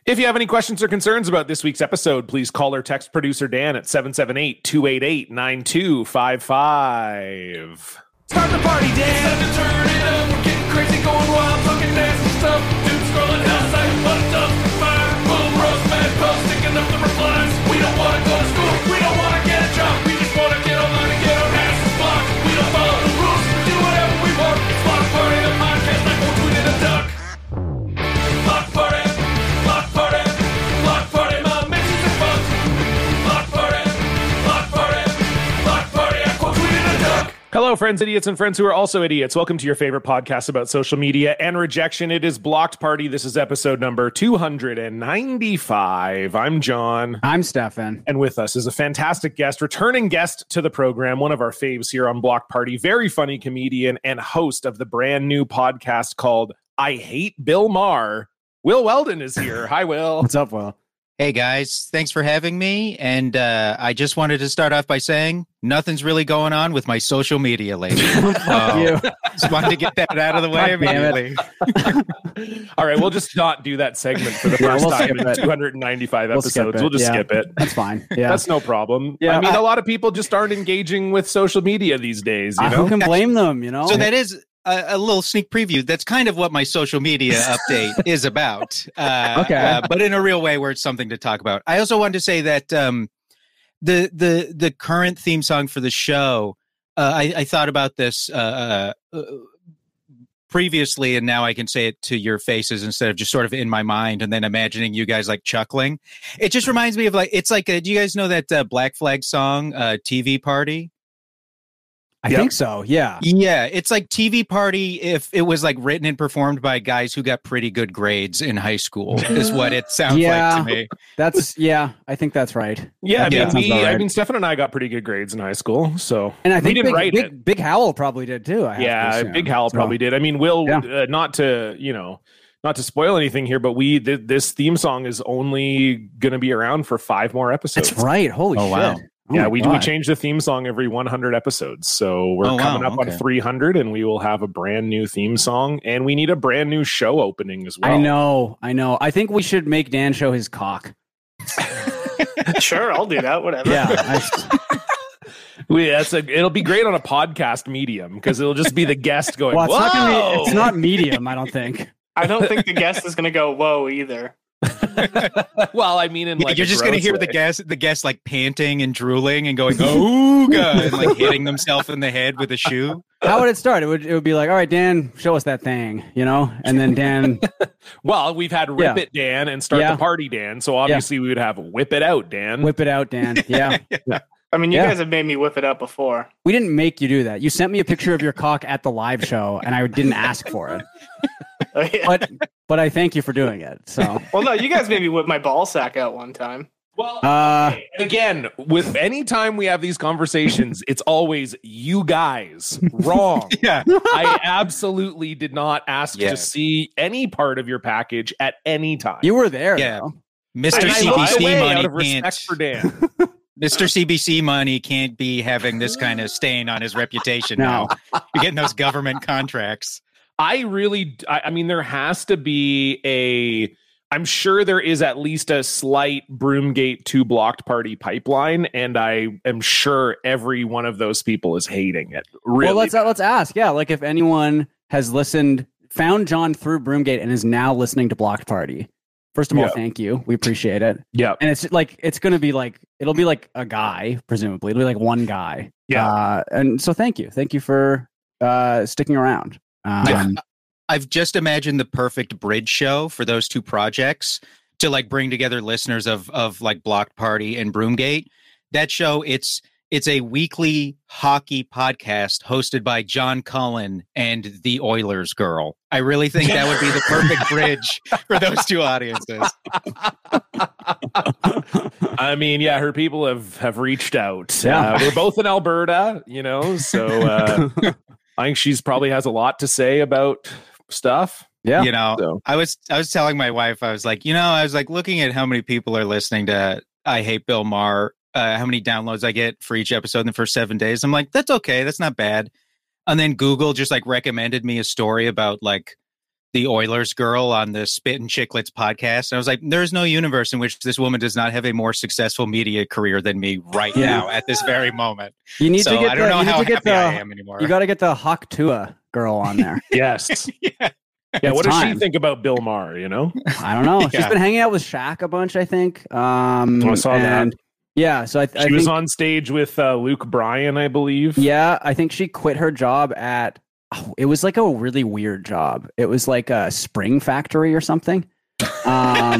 If you have any questions or concerns about this week's episode, please call or text producer Dan at 778-288-9255. Start the party, Dan! Time to turn it up, we're getting crazy, going wild, talking nasty stuff. Dude scrolling hell sites, what up, fire, boom, roast, mad post, sticking up the replies. We don't want to go to school, we don't want to get a job, we just want to get online and get our asses blocked. We don't follow the rules, we do whatever we want. It's Block Party, the podcast, like we'll tweet in a duck. Block Party, Block Party, Block Party, my missus is fucked. Block Party, Block Party, Block Party, I quote tweet in a duck. Hello, friends, idiots, and friends who are also idiots. Welcome to your favorite podcast about social media and rejection. It is Blocked Party. This is episode number 295. I'm John. I'm Stefan. And with us is a fantastic guest, returning guest to the program, one of our faves here on Blocked Party, very funny comedian and host of the brand new podcast called I Hate Bill Maher. Will Weldon is here. Hi, Will. What's up, Will? Hey guys, thanks for having me. And I just wanted to start off by saying nothing's really going on with my social media lately. Just wanted to get that out of the way immediately. All right, we'll just not do that segment for the first time in 295 episodes. We'll just skip it. That's fine. Yeah, that's no problem. Yeah, I mean, a lot of people just aren't engaging with social media these days. You know, who can blame them? You know, so that is a little sneak preview. That's kind of what my social media update is about. Okay. But in a real way where it's something to talk about. I also wanted to say that the current theme song for the show, I thought about this previously, and now I can say it to your faces instead of just sort of in my mind and then imagining you guys like chuckling. It just reminds me of like, it's like, do you guys know that Black Flag song, TV Party? I think so. Yeah. Yeah. It's like TV Party if it was like written and performed by guys who got pretty good grades in high school is what it sounds like to me. I think that's right. Yeah. I mean, Stefan and I got pretty good grades in high school. So, and I think we didn't write it. Big Howell probably did too. Big Howell probably did. I mean, Will, not to spoil anything here, but this theme song is only going to be around for 5 more episodes. That's right. Holy shit. Wow. Yeah, we change the theme song every 100 episodes. So we're coming up on 300 and we will have a brand new theme song, and we need a brand new show opening as well. I know. I think we should make Dan show his cock. Sure, I'll do that. Whatever. Yeah. It'll be great on a podcast medium because it'll just be the guest going, well, whoa! It's not medium, I don't think. I don't think the guest is going to go, whoa, either. Well, I mean, you're just going to hear the guest like panting and drooling and going, "Oh god," and like hitting themselves in the head with a shoe. How would it start? It would be like, "All right, Dan, show us that thing," you know, and then Dan. Well, we've had Rip It Dan and Start the Party Dan, so obviously we would have Whip It Out Dan. Whip It Out Dan. Yeah. I mean, you guys have made me whip it out before. We didn't make you do that. You sent me a picture of your cock at the live show, and I didn't ask for it. Oh, yeah. But I thank you for doing it. So, well, no, you guys made me whip my ball sack out one time. Well, again, with any time we have these conversations, it's always you guys wrong. Yeah, I absolutely did not ask to see any part of your package at any time. You were there, though. Mr. CBC money out of respect for Dan. Mr. CBC money can't be having this kind of stain on his reputation now. You're getting those government contracts. I mean, there has to be I'm sure there is at least a slight Broomgate to Blocked Party pipeline, and I am sure every one of those people is hating it. Really? Well, let's ask. Yeah, like if anyone has found John through Broomgate and is now listening to Blocked Party. First of all, thank you. We appreciate it. Yeah. And it'll be like a guy, presumably. It'll be like one guy. Yeah. And so thank you. Thank you for sticking around. I've just imagined the perfect bridge show for those two projects to like bring together listeners of like Blocked Party and Broomgate. That show, it's a weekly hockey podcast hosted by John Cullen and the Oilers girl. I really think that would be the perfect bridge for those two audiences. I mean, yeah, her people have reached out. Yeah. We're both in Alberta, so I think she's probably has a lot to say about stuff. Yeah. I was telling my wife, I was like looking at how many people are listening to I Hate Bill Maher, how many downloads I get for each episode in the first 7 days. I'm like, that's okay. That's not bad. And then Google just like recommended me a story about like the Oilers girl on the Spit and Chicklets podcast. And I was like, there's no universe in which this woman does not have a more successful media career than me right now at this very moment. You need to get I don't know how happy I am anymore. You got to get the Hawk Tua girl on there. Yes. Yeah. Yeah, what does she think about Bill Maher, you know? I don't know. She's been hanging out with Shaq a bunch, I think. I saw that. Yeah, so I think she was on stage with Luke Bryan, I believe. Yeah, I think she quit her job at it was like a really weird job. It was like a spring factory or something. Let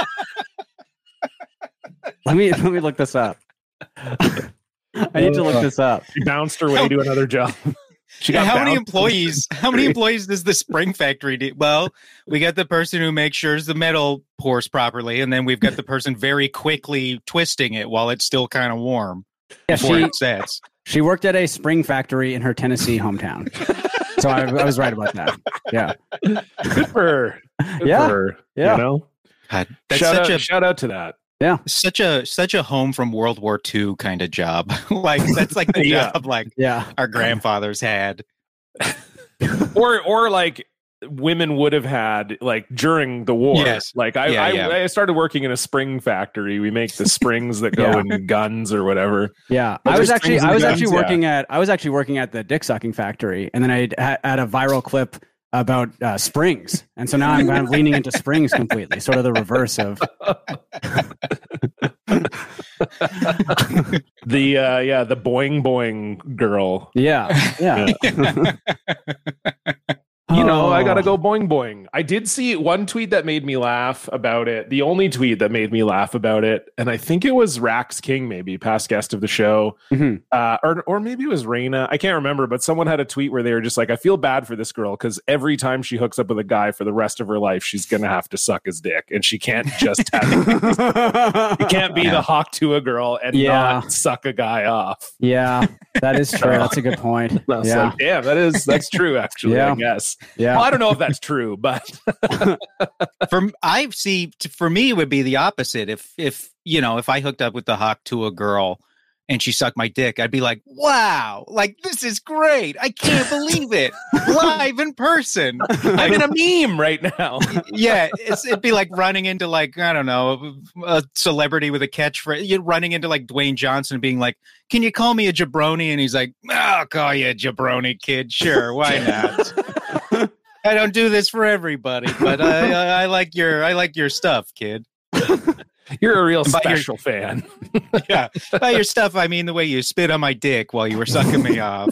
me look this up. I need to look this up. She bounced her way to another job. She got how many employees does the spring factory do? Well, we got the person who makes sure the metal pours properly, and then we've got the person very quickly twisting it while it's still kind of warm before it sets. She worked at a spring factory in her Tennessee hometown. So I was right about that. Yeah. Good for her. Yeah. For her, yeah. You know? God, that's shout out to that. Yeah. Such a home from World War II kind of job. Like that's like the job like our grandfathers had. or like women would have had like during the war. Yes. Like I started working in a spring factory. We make the springs that go in guns or whatever. Yeah. I was actually working at the dick sucking factory, and then I had a viral clip about springs, and so now I'm kind of leaning into springs completely, sort of the reverse of the boing boing girl. Yeah. You know, I gotta go boing boing. I did see one tweet that made me laugh about it. The only tweet that made me laugh about it, and I think it was Rax King, maybe past guest of the show, or maybe it was Raina. I can't remember, but someone had a tweet where they were just like, "I feel bad for this girl because every time she hooks up with a guy for the rest of her life, she's gonna have to suck his dick, and she can't just have you can't be the Hawk Tua girl and not suck a guy off." Yeah, that is true. That's a good point. Like, yeah, that's true. Actually, I guess. Yeah. Well, I don't know if that's true, but for me it would be the opposite. If I hooked up with the Hawk Tua girl and she sucked my dick, I'd be like, wow, like this is great. I can't believe it. Live in person. I'm in a meme right now. Yeah, it'd be like running into like, I don't know, a celebrity with a catchphrase. You're running into like Dwayne Johnson being like, can you call me a jabroni? And he's like, I'll call you a jabroni, kid. Sure, why not? I don't do this for everybody, but I like your stuff, kid. You're a real special fan. Yeah, by your stuff, I mean the way you spit on my dick while you were sucking me off.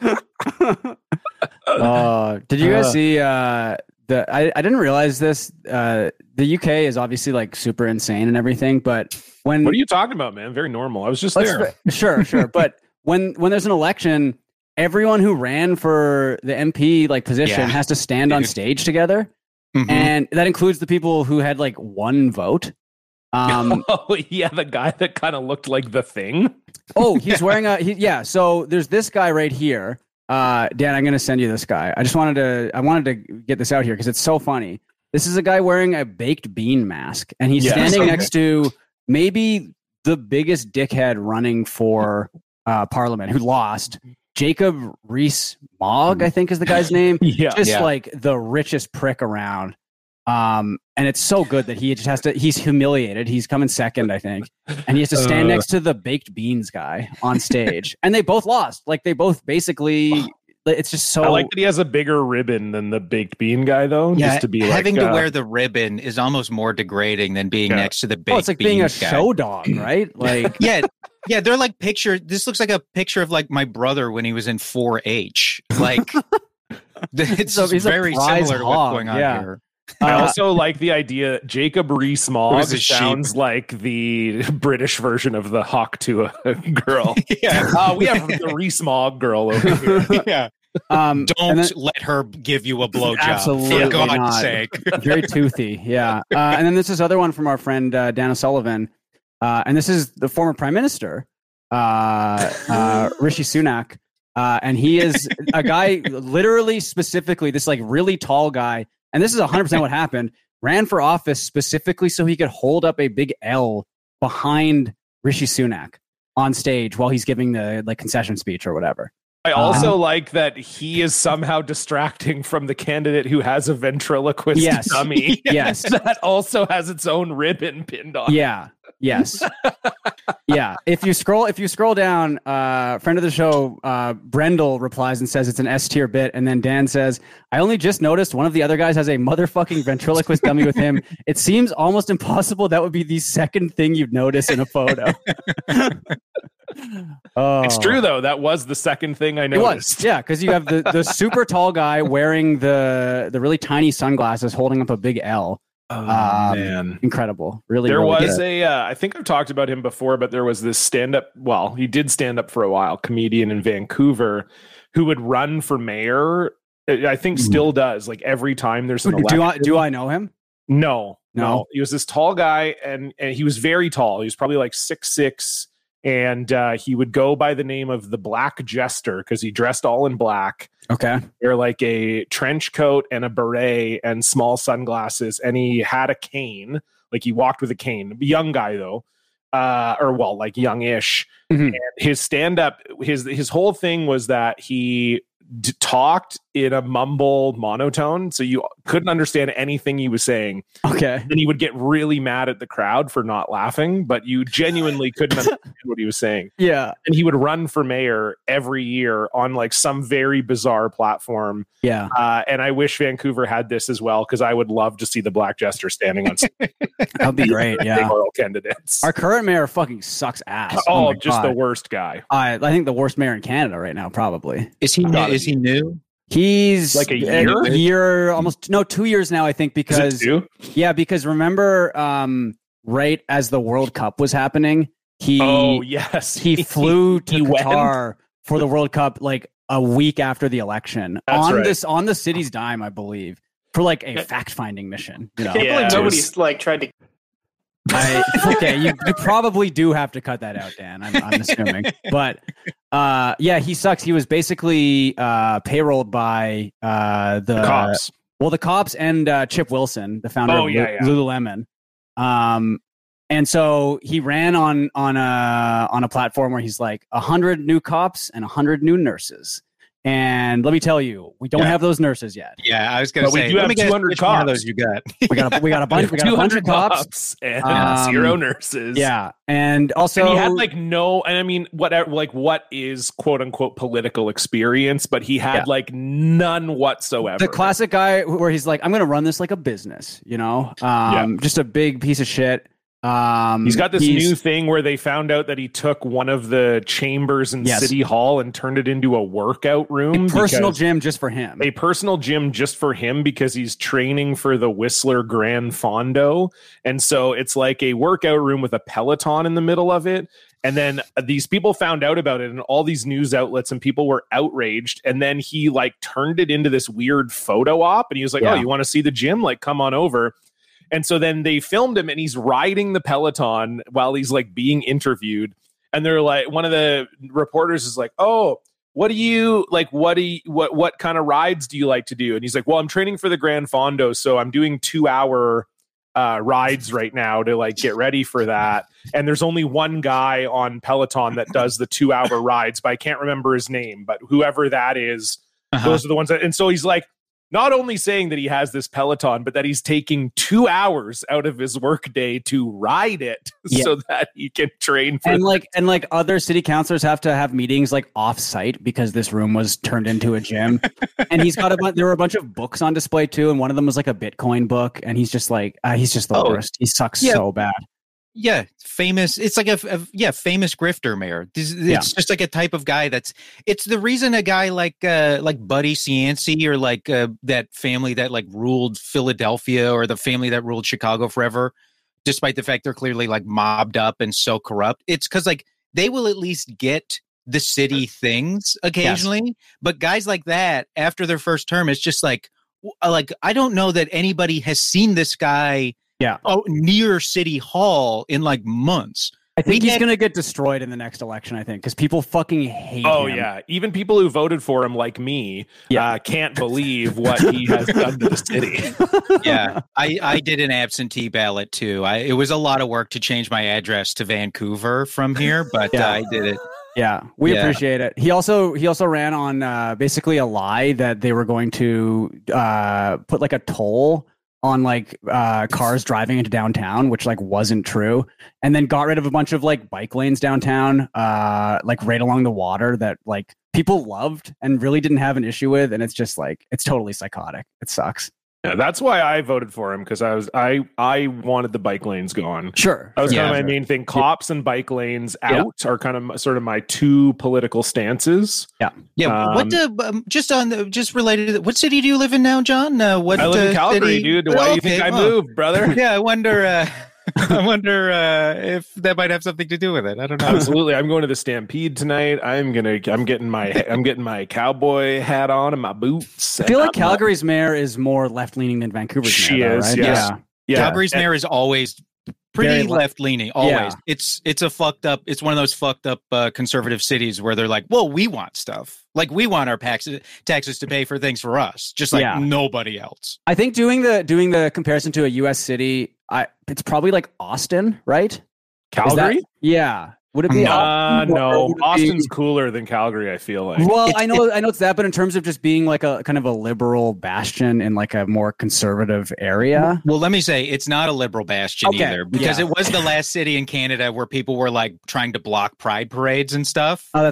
Did you guys see I didn't realize this. The UK is obviously like super insane and everything, but what are you talking about, man? Very normal. I was just there. Sure. But when there's an election, everyone who ran for the MP like position has to stand on stage together, and that includes the people who had like one vote. The guy that kind of looked like the Thing. He's wearing So there's this guy right here. Dan, I'm going to send you this guy. I wanted to get this out here because it's so funny. This is a guy wearing a baked bean mask, and he's standing next to maybe the biggest dickhead running for Parliament who lost. Jacob Rees-Mogg, I think is the guy's name. Like the richest prick around. And it's so good that he just has to, he's humiliated. He's coming second, I think. And he has to stand next to the baked beans guy on stage. And they both lost. Like they both basically, it's just so. I like that he has a bigger ribbon than the baked bean guy though. Yeah, just to be having to wear the ribbon is almost more degrading than being next to the baked bean guy. It's like being a show dog, right? Like, yeah, they're like this looks like a picture of like my brother when he was in 4-H. Like, it's very similar to what's going on here. I also like the idea. Jacob Rees-Mogg sounds like the British version of the Hawk Tua girl. We have the Rees-Mogg girl over here. Yeah. Don't let her give you a blowjob. Absolutely for God's not. sake. Very toothy. Yeah. And then this is other one from our friend Dan O'Sullivan. And this is the former Prime Minister, Rishi Sunak. And he is a guy, literally, specifically, this like really tall guy. And this is 100% what happened. Ran for office specifically so he could hold up a big L behind Rishi Sunak on stage while he's giving the like concession speech or whatever. I also like that he is somehow distracting from the candidate who has a ventriloquist dummy. Yes. That also has its own ribbon pinned on. Yeah. Yes. Yeah. If you scroll down, friend of the show, Brendel replies and says it's an S tier bit. And then Dan says, I only just noticed one of the other guys has a motherfucking ventriloquist dummy with him. It seems almost impossible that would be the second thing you'd notice in a photo. Oh. It's true though. That was the second thing I noticed. It was, yeah, because you have the super tall guy wearing the really tiny sunglasses, holding up a big L. Oh man, incredible! Really, there really was good. I think I've talked about him before, but there was this stand-up. Well, he did stand up for a while. Comedian in Vancouver, who would run for mayor. I think still does. Like every time there's an election. Do I know him? No. He was this tall guy, and he was very tall. He was probably like 6'6". And he would go by the name of the Black Jester because he dressed all in black. Okay. They're like a trench coat and a beret and small sunglasses. And he had a cane. Like he walked with a cane. Young guy, though. Like youngish. Mm-hmm. And his stand-up, his whole thing was that he talked in a mumble monotone, so you couldn't understand anything he was saying. Okay. And he would get really mad at the crowd for not laughing, but you genuinely couldn't understand what he was saying. Yeah. And he would run for mayor every year on like some very bizarre platform. Yeah. And I wish Vancouver had this as well, because I would love to see the Black Jester standing on stage. That'd be great. Yeah. Mayoral candidates. Our current mayor fucking sucks ass. Oh just God. The worst guy. I think the worst mayor in Canada right now, probably. Is he new? He's like a year, almost 2 years now, I think, because because remember, right as the World Cup was happening, he flew to Qatar for the World Cup like a week after the election. That's on the city's dime, I believe, for like a fact-finding mission. You know? I can't believe nobody's like tried to. You probably do have to cut that out, Dan. I'm assuming, but he sucks. He was basically payrolled by the cops. Well, the cops and Chip Wilson, the founder of Lululemon. And so he ran on a platform where he's like 100 new cops and 100 new nurses. And let me tell you, we don't have those nurses yet. Yeah, I was going to say, we do have 200 cops. Those you got. we got a bunch. We got 200 cops and 0 nurses. Yeah, and also he had like no. And I mean, whatever. Like, what is quote unquote political experience? But he had like none whatsoever. The classic guy where he's like, "I'm going to run this like a business," you know, just a big piece of shit. He's got this new thing where they found out that he took one of the chambers in City Hall and turned it into a workout room. A personal gym just for him. A personal gym just for him because he's training for the Whistler Grand Fondo. And so it's like a workout room with a Peloton in the middle of it. And then these people found out about it and all these news outlets and people were outraged. And then he like turned it into this weird photo op. And he was like, oh, you want to see the gym? Like, come on over. And so then they filmed him and he's riding the Peloton while he's like being interviewed. And they're like, one of the reporters is like, oh, what kind of rides do you like to do? And he's like, well, I'm training for the Grand Fondo. So I'm doing 2-hour rides right now to like get ready for that. And there's only one guy on Peloton that does the 2-hour rides, but I can't remember his name, but whoever that is, those are the ones that, and so he's like, not only saying that he has this Peloton, but that he's taking 2 hours out of his workday to ride it so that he can train for and like other city councilors have to have meetings like off site because this room was turned into a gym. And he's got there were a bunch of books on display too, and one of them was like a Bitcoin book, and he's just like he's just the worst. He sucks so bad. Yeah, famous. It's like a famous grifter mayor. It's just like a type of guy it's the reason a guy like Buddy Cianci or like that family that like ruled Philadelphia or the family that ruled Chicago forever, despite the fact they're clearly like mobbed up and so corrupt. It's because like they will at least get the city things occasionally, but guys like that after their first term, it's just like I don't know that anybody has seen this guy. Near City Hall in like months. I think he's going to get destroyed in the next election, I think, because people fucking hate him. Oh, yeah. Even people who voted for him, like me, can't believe what he has done to the city. Yeah. I did an absentee ballot, too. It was a lot of work to change my address to Vancouver from here, but I did it. Yeah, we Yeah. appreciate it. He also ran on basically a lie that they were going to put like a toll on like cars driving into downtown, which like wasn't true, and then got rid of a bunch of like bike lanes downtown, like right along the water that like people loved and really didn't have an issue with, and it's just like it's totally psychotic. It sucks. Yeah, that's why I voted for him, because I wanted the bike lanes gone. Sure, That was kind of my sure. main thing. Cops and bike lanes out are kind of sort of my two political stances. Yeah. Just related to that, what city do you live in now, John? What I live in Calgary, city? dude. Why do you think I moved, brother? Yeah, I wonder. I wonder if that might have something to do with it. I don't know. Absolutely. I'm going to the Stampede tonight. I'm getting my cowboy hat on and my boots. I feel like Calgary's mayor is more left-leaning than Vancouver's She mayor, is, right? yes. Yeah. Calgary's mayor is always pretty Very left leaning. Always. Yeah. It's a fucked up. It's one of those fucked up conservative cities where they're like, well, we want stuff. Like we want our taxes to pay for things for us, just like nobody else. I think doing the comparison to a U.S. city, it's probably like Austin, right? Calgary? Yeah. Would it be? No, Austin? Austin's cooler than Calgary, I feel like. Well, I know it's that, but in terms of just being like a kind of a liberal bastion in like a more conservative area. Well, let me say it's not a liberal bastion either, because it was the last city in Canada where people were like trying to block pride parades and stuff. Oh,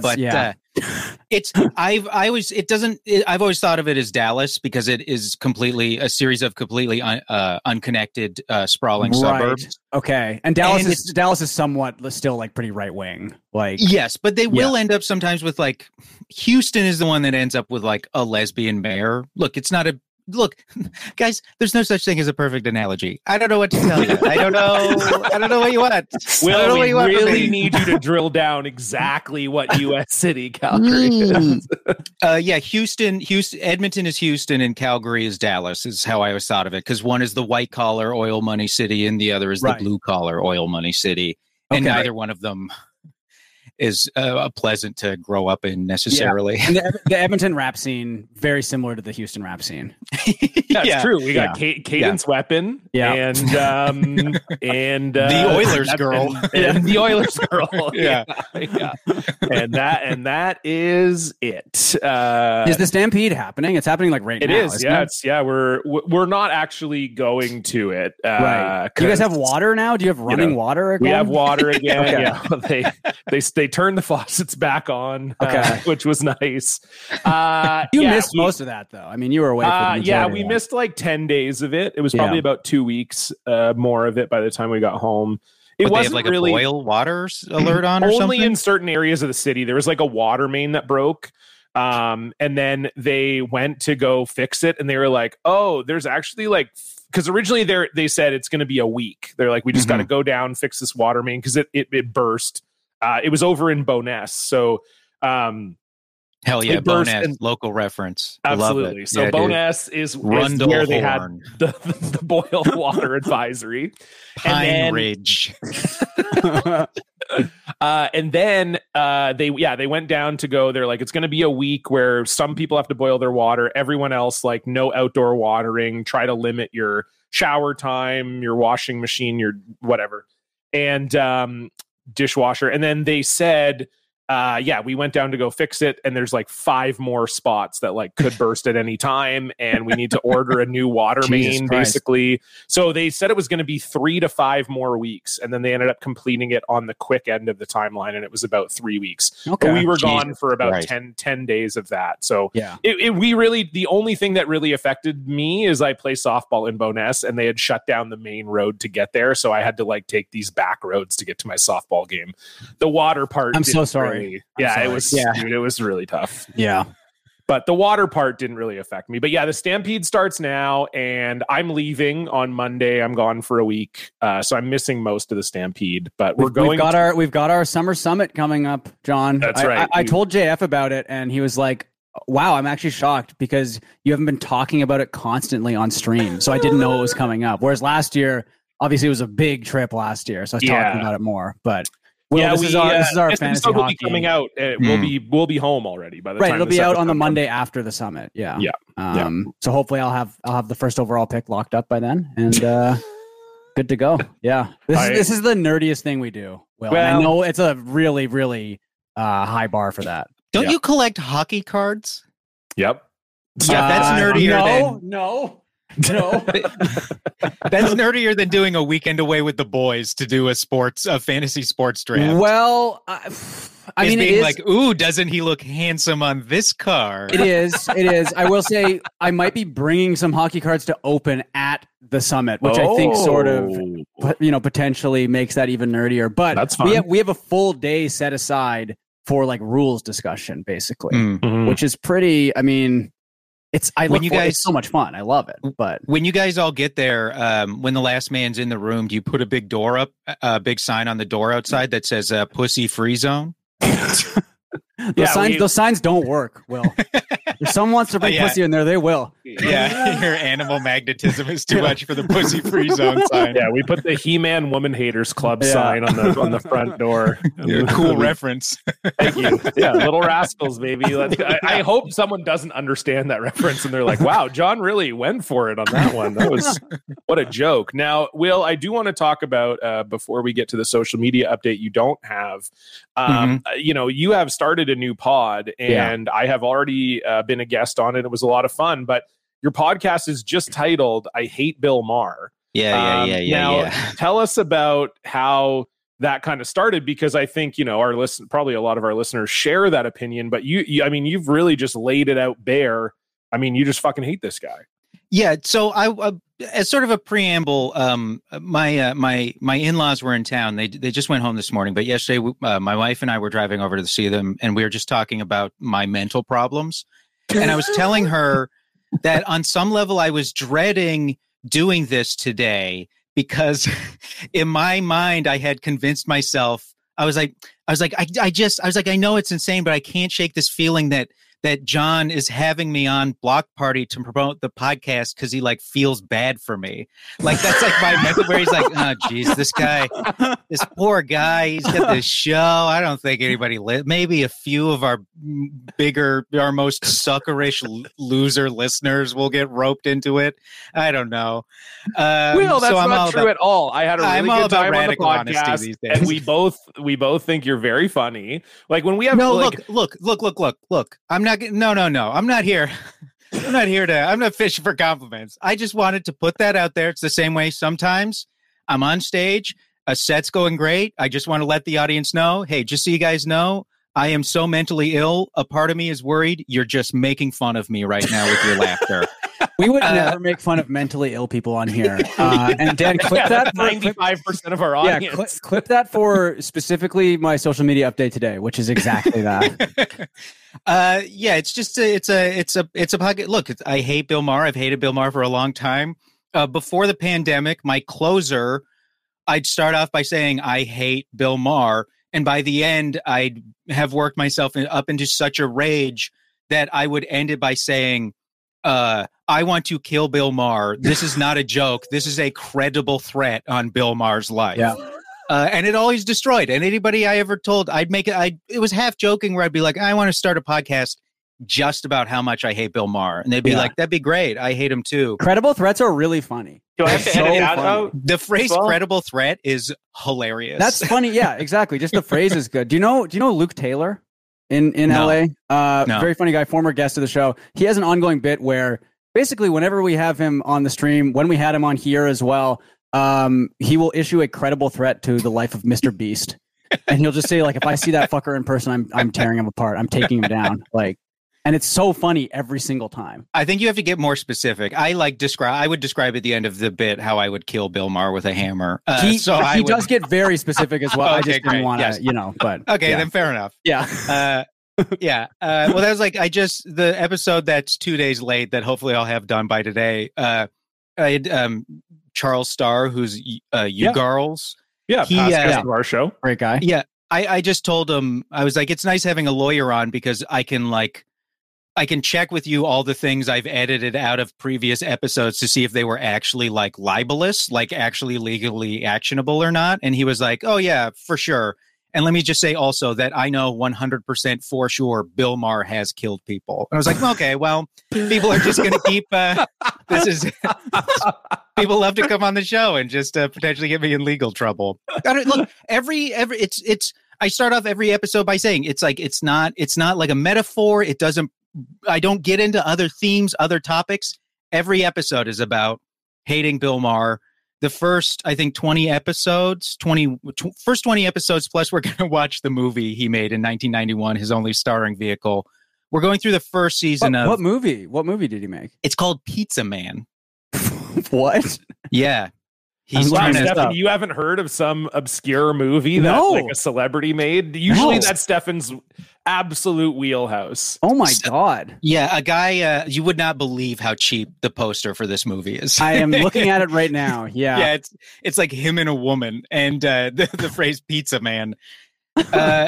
I've always thought of it as Dallas because it is completely a series of completely unconnected sprawling suburbs. Okay, and Dallas is somewhat still like pretty right wing. Like yes, but they will end up sometimes with like Houston is the one that ends up with like a lesbian mayor. Look, guys, there's no such thing as a perfect analogy. I don't know what to tell you. I don't know what you want. Well, we really need you to drill down exactly what U.S. city Calgary is. Houston, Edmonton is Houston, and Calgary is Dallas. Is how I always thought of it, because one is the white collar oil money city, and the other is the blue collar oil money city, and neither one of them is pleasant to grow up in necessarily. Yeah. And the Edmonton rap scene, very similar to the Houston rap scene. That's true. We got Cadence Weapon and the Oilers girl. And the Oilers girl. Yeah. And that is it. Is the Stampede happening? It's happening like right now. It is. We're not actually going to it. Right. Do you guys have water now? Do you have running water again? We have water again. Yeah. They turned the faucets back on, which was nice. You missed most of that, though. I mean, you were away for the we missed like 10 days of it. It was probably about 2 weeks more of it by the time we got home. It wasn't like really a boil water alert on or only something? in certain areas of the city. There was like a water main that broke. And then they went to go fix it, and they were like, oh, there's actually like, because originally they said it's going to be a week. They're like, we just got to go down, fix this water main because it burst. It was over in Boness. So, hell yeah, Boness, local reference. Absolutely. Love it. So Boness is where they had the boil water advisory. Pine Ridge. And then they went down to go. They're like, it's going to be a week where some people have to boil their water. Everyone else, like, no outdoor watering. Try to limit your shower time, your washing machine, your whatever. And dishwasher. And then they said, we went down to go fix it, and there's like 5 more spots that like could burst at any time, and we need to order a new water main, basically. So they said it was going to be 3 to 5 more weeks, and then they ended up completing it on the quick end of the timeline, and it was about 3 weeks. Okay. But we were gone for about 10 days of that. So the only thing that really affected me is I play softball in Boness, and they had shut down the main road to get there, so I had to like take these back roads to get to my softball game. The water part, I'm so sorry. It was dude, it was really tough. Yeah. But the water part didn't really affect me. But yeah, the Stampede starts now, and I'm leaving on Monday. I'm gone for a week. So I'm missing most of the Stampede. But we've got our summer summit coming up, John. That's right. I told JF about it, and he was like, wow, I'm actually shocked because you haven't been talking about it constantly on stream. So I didn't know it was coming up. Whereas last year, obviously it was a big trip last year. So I was talking about it more. But this is our fantasy hockey. Will be coming out. We'll be home already by the time. It'll be out on the Monday after the summit. Yeah. So hopefully I'll have the first overall pick locked up by then, and good to go. Yeah. This is the nerdiest thing we do. Well, I know it's a really, really high bar for that. Don't you collect hockey cards? Yep. Yeah, that's nerdier. No. That's nerdier than doing a weekend away with the boys to do a fantasy sports draft. Well, I mean, being like, ooh, doesn't he look handsome on this card? It is. I will say I might be bringing some hockey cards to open at the summit, which I think sort of, potentially makes that even nerdier. But that's fun. We have a full day set aside for like rules discussion, basically, which is pretty. I mean. It's so much fun. I love it. But when you guys all get there, when the last man's in the room, do you put a big door up, a big sign on the door outside that says "pussy free zone"? Those signs don't work, Will. If someone wants to bring pussy in there, they will. Yeah, your animal magnetism is too much for the pussy free zone sign. Yeah, we put the He-Man Woman Haters Club sign on the front door. Cool reference. Thank you. Yeah, Little Rascals, baby. I hope someone doesn't understand that reference and they're like, wow, John really went for it on that one. That was what a joke. Now, Will, I do want to talk about before we get to the social media update you don't have. You have started a new pod and I have already been a guest on it. It was a lot of fun, but your podcast is just titled I Hate Bill Maher. Now, tell us about how that kind of started, because I think, probably a lot of our listeners share that opinion, but you've really just laid it out bare. I mean, you just fucking hate this guy. Yeah. So I, as sort of a preamble, my in-laws were in town. They just went home this morning, but yesterday my wife and I were driving over to see them, and we were just talking about my mental problems. And I was telling her that on some level I was dreading doing this today because in my mind I had convinced myself. I was like, I know it's insane, but I can't shake this feeling that John is having me on Block Party to promote the podcast because he like feels bad for me. Like that's like my method where he's like, oh geez, this poor guy, he's got this show. I don't think anybody maybe a few of our most suckerish loser listeners will get roped into it. I don't know. Well, that's not true at all. I had a really good time on the podcast, these days. And we both think you're very funny. Like when we have look. I'm not. No. I'm not here. I'm not fishing for compliments. I just wanted to put that out there. It's the same way sometimes I'm on stage, a set's going great. I just want to let the audience know, hey, just so you guys know, I am so mentally ill. A part of me is worried you're just making fun of me right now with your laughter. We would never make fun of mentally ill people on here. And Dan, clip that. 95% of our audience. Yeah, clip that for specifically my social media update today, which is exactly that. It's just it's a pocket. Look, I hate Bill Maher. I've hated Bill Maher for a long time. Before the pandemic, my closer, I'd start off by saying I hate Bill Maher, and by the end, I'd have worked myself up into such a rage that I would end it by saying, I want to kill Bill Maher. This is not a joke. This is a credible threat on Bill Maher's life. Yeah. And it always destroyed. And anybody I ever told, it was half joking where I'd be like, I want to start a podcast just about how much I hate Bill Maher. And they'd be like, that'd be great. I hate him too. Credible threats are really funny. Do I have to edit that out? The phrase credible threat is hilarious. That's funny. Yeah, exactly. Just the phrase is good. Do you know Luke Taylor in LA? No. Very funny guy, former guest of the show. He has an ongoing bit where basically whenever we have him on the stream, when we had him on here as well, he will issue a credible threat to the life of Mr. Beast. And he'll just say, like, if I see that fucker in person, I'm tearing him apart. I'm taking him down. Like, and it's so funny every single time. I think you have to get more specific. I would describe at the end of the bit how I would kill Bill Maher with a hammer. He does get very specific as well. Okay, I just didn't want to, but okay, then fair enough. Yeah. Yeah. Well, that was like, the episode that's 2 days late that hopefully I'll have done by today. I had Charles Starr, who's Girls. Yeah. He guest of our show. Great guy. Yeah. I just told him, I was like, it's nice having a lawyer on because I can check with you all the things I've edited out of previous episodes to see if they were actually like libelous, like actually legally actionable or not. And he was like, oh yeah, for sure. And let me just say also that I know 100% for sure Bill Maher has killed people. And I was like, okay, well, people are just going to keep, people love to come on the show and just potentially get me in legal trouble. Look, I start off every episode by saying it's not like a metaphor. I don't get into other themes, other topics. Every episode is about hating Bill Maher. The first, I think, 20 episodes, first 20 episodes, plus we're going to watch the movie he made in 1991, his only starring vehicle. We're going through the first season of... What movie? What movie did he make? It's called Pizza Man. What? Yeah. He's Stefan, you haven't heard of some obscure movie that like a celebrity made? Usually that's Stefan's absolute wheelhouse. Oh my God. Yeah, a guy, you would not believe how cheap the poster for this movie is. I am looking at it right now. Yeah. Yeah, it's like him and a woman and the phrase Pizza Man. I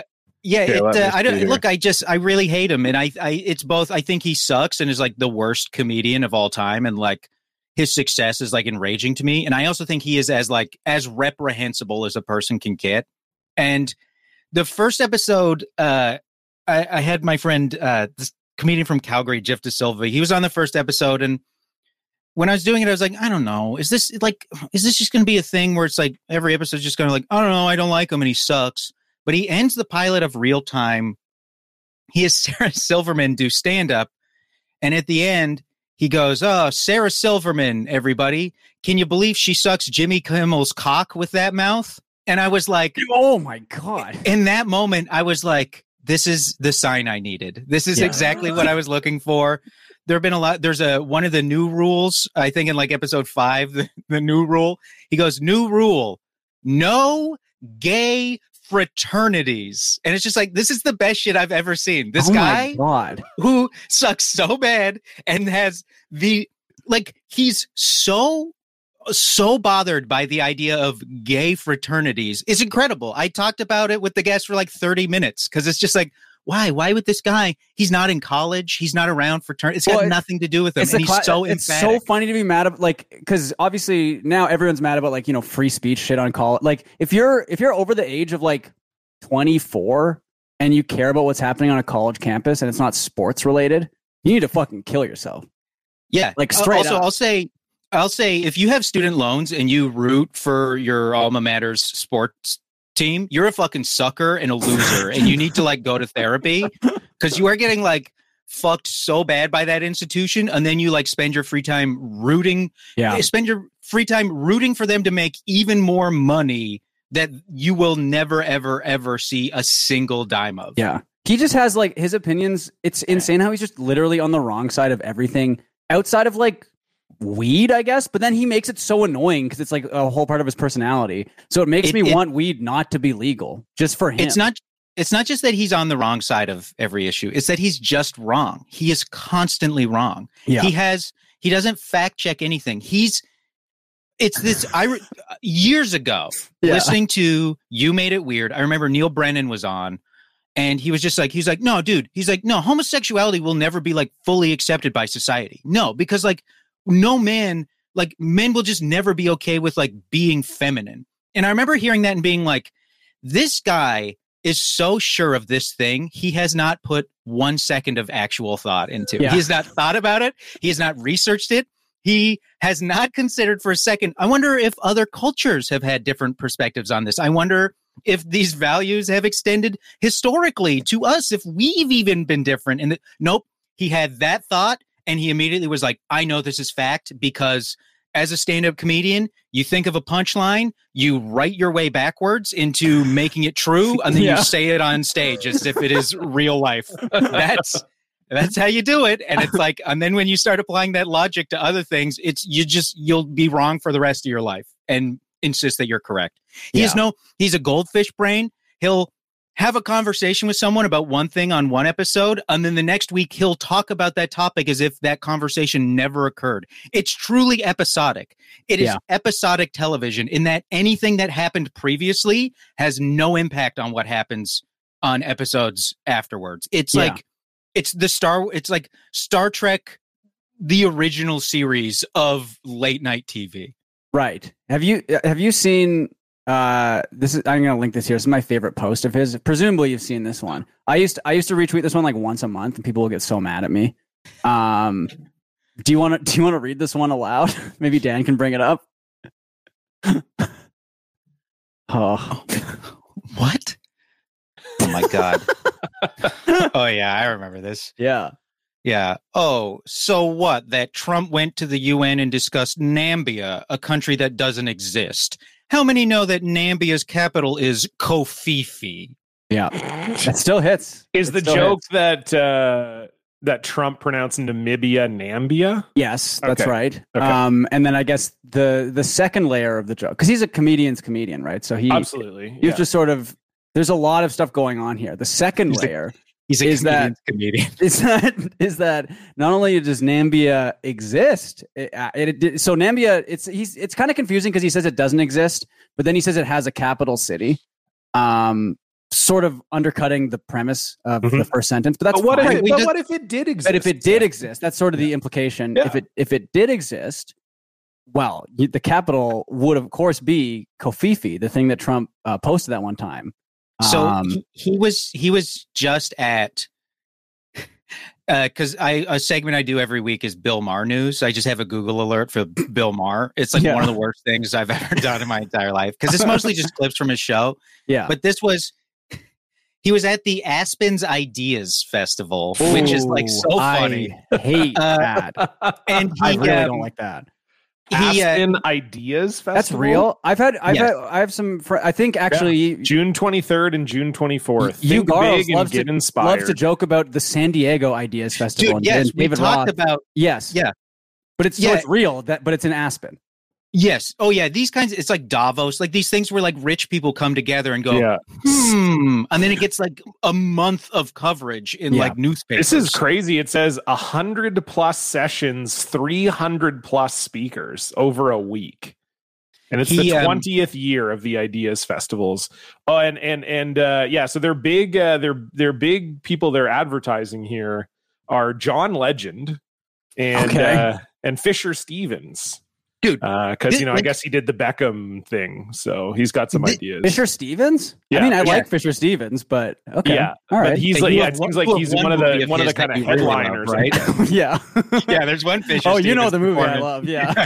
really hate him. And it's both, I think he sucks and is like the worst comedian of all time. And like, his success is like enraging to me. And I also think he is as reprehensible as a person can get. And the first episode, I had my friend, this comedian from Calgary, Jeff De Silva. He was on the first episode. And when I was doing it, I was like, I don't know. Is this just going to be a thing where it's like every episode is just going to like, I don't know. I don't like him and he sucks. But he ends the pilot of Real Time. He has Sarah Silverman do stand up. And at the end, he goes, "Oh, Sarah Silverman, everybody. Can you believe she sucks Jimmy Kimmel's cock with that mouth?" And I was like, oh my God. In that moment, I was like, this is the sign I needed. This is exactly what I was looking for. There have been a lot. There's one of the new rules, I think in like episode 5, the new rule. He goes, "New rule, no gay fraternities." And it's just like, this is the best shit I've ever seen. This guy who sucks so bad and has he's so bothered by the idea of gay fraternities is incredible. I talked about it with the guest for like 30 minutes because it's just like, why would this guy, he's not in college, he's not around fraternity, it's got nothing to do with him. And he's so emphatic. It's so funny to be mad at, like, because obviously now everyone's mad about like, free speech shit on college. Like if you're over the age of like 24 and you care about what's happening on a college campus and it's not sports related, you need to fucking kill yourself. Yeah. Like straight up. I'll say if you have student loans and you root for your alma mater's sports team, you're a fucking sucker and a loser and you need to like go to therapy because you are getting like fucked so bad by that institution, and then you like spend your free time rooting for them to make even more money that you will never ever ever see a single dime of. Yeah, he just has like his opinions. It's insane how he's just literally on the wrong side of everything outside of like weed, I guess, but then he makes it so annoying because it's like a whole part of his personality. So it makes me want weed not to be legal just for him. It's not just that he's on the wrong side of every issue. It's that he's just wrong. He is constantly wrong. Yeah. He doesn't fact check anything. Years ago, listening to You Made It Weird, I remember Neil Brennan was on and he was just like, he's like, no, dude, he's like, no, homosexuality will never be like fully accepted by society. No, because like, no man, like men will just never be okay with like being feminine. And I remember hearing that and being like, this guy is so sure of this thing. He has not put 1 second of actual thought into it. He has not thought about it. He has not researched it. He has not considered for a second. I wonder if other cultures have had different perspectives on this. I wonder if these values have extended historically to us, if we've even been different. And nope, he had that thought. And he immediately was like, I know this is fact because as a stand-up comedian, you think of a punchline, you write your way backwards into making it true, and then you say it on stage as if it is real life. That's how you do it. And it's like, and then when you start applying that logic to other things, you'll be wrong for the rest of your life and insist that you're correct. He's a goldfish brain. He'll have a conversation with someone about one thing on one episode, and then the next week he'll talk about that topic as if that conversation never occurred. It's truly episodic. It is episodic television in that anything that happened previously has no impact on what happens on episodes afterwards. It's like it's like Star Trek, the original series of late night TV. Right. Have you seen I'm going to link this here. This is my favorite post of his. Presumably you've seen this one. I used to retweet this one like once a month and people will get so mad at me. Do you want to read this one aloud? Maybe Dan can bring it up. Oh. What? my God. Oh, yeah, I remember this. Yeah. Yeah. Oh, so what? That Trump went to the UN and discussed Nambia, a country that doesn't exist. How many know that Nambia's capital is Kofifi? Yeah. That still hits. Is the joke that Trump pronounced Namibia Nambia? Yes, that's Okay. right. Okay. And then I guess the second layer of the joke, because he's a comedian's comedian, right? So Absolutely. you have to sort of, there's a lot of stuff going on here. The second layer He's a is comedian. is that not only does Nambia exist, so Nambia, it's kind of confusing because he says it doesn't exist, but then he says it has a capital city, sort of undercutting the premise of the first sentence. But that's what fine. what if it did exist? But if it did exist, that's sort of the implication. Yeah. If it did exist, well, the capital would of course be Kofifi, the thing that Trump posted that one time. So he was just at because a segment I do every week is Bill Maher news. I just have a Google alert for Bill Maher. It's like one of the worst things I've ever done in my entire life because it's mostly just clips from his show. Yeah, but he was at the Aspen's Ideas Festival, which is like so funny. I hate that, and I really don't like that. Aspen Ideas Festival. That's real. I have some. I think actually June 23rd and June 24th. Hugh Think big Garls and get inspired. loves to joke about the San Diego Ideas Festival. Dude, yes, we David talked Roth. about Yes, yeah, but it's so it's real. But it's in Aspen. Yes. Oh, yeah. These kinds. It's like Davos. Like these things where like rich people come together and go, and then it gets like a month of coverage in like newspapers. This is crazy. It says 100+ sessions, 300+ speakers over a week, and it's the 20th year of the Ideas Festivals. Oh, and so they're big. They're big people. They're advertising here are John Legend and Fisher Stevens. Dude, because I guess he did the Beckham thing, so he's got some ideas. Fisher Stevens? Yeah, I mean, I like Fisher Stevens, but okay, yeah, all right. But he's like, it seems like he's one of the kind of headliners, right? Yeah, yeah. There's one Fisher. Oh, you know the movie I love, yeah,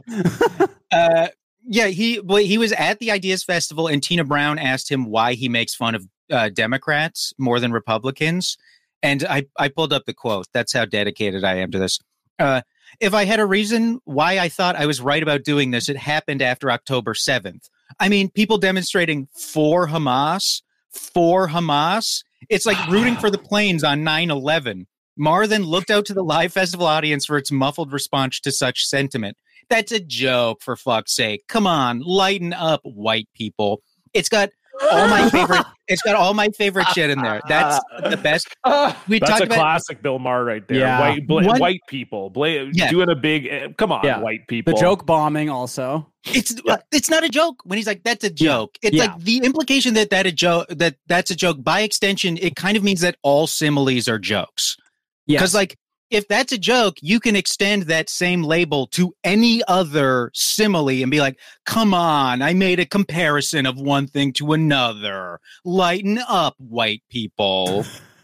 yeah. He was at the Ideas Festival, and Tina Brown asked him why he makes fun of Democrats more than Republicans, and I pulled up the quote. That's how dedicated I am to this. If I had a reason why I thought I was right about doing this, it happened after October 7th. I mean, people demonstrating for Hamas. It's like rooting for the planes on 9/11. Maher then looked out to the live festival audience for its muffled response to such sentiment. That's a joke, for fuck's sake. Come on, lighten up, white people. It's got all my favorite. It's got all my favorite shit in there. That's the best. That's a classic Bill Maher right there. Yeah. White people doing a big. Come on, white people. The joke bombing also. It's not a joke when he's like, that's a joke. It's like the implication that's a joke. By extension, it kind of means that all similes are jokes. Because like, if that's a joke, you can extend that same label to any other simile and be like, come on, I made a comparison of one thing to another. Lighten up, white people.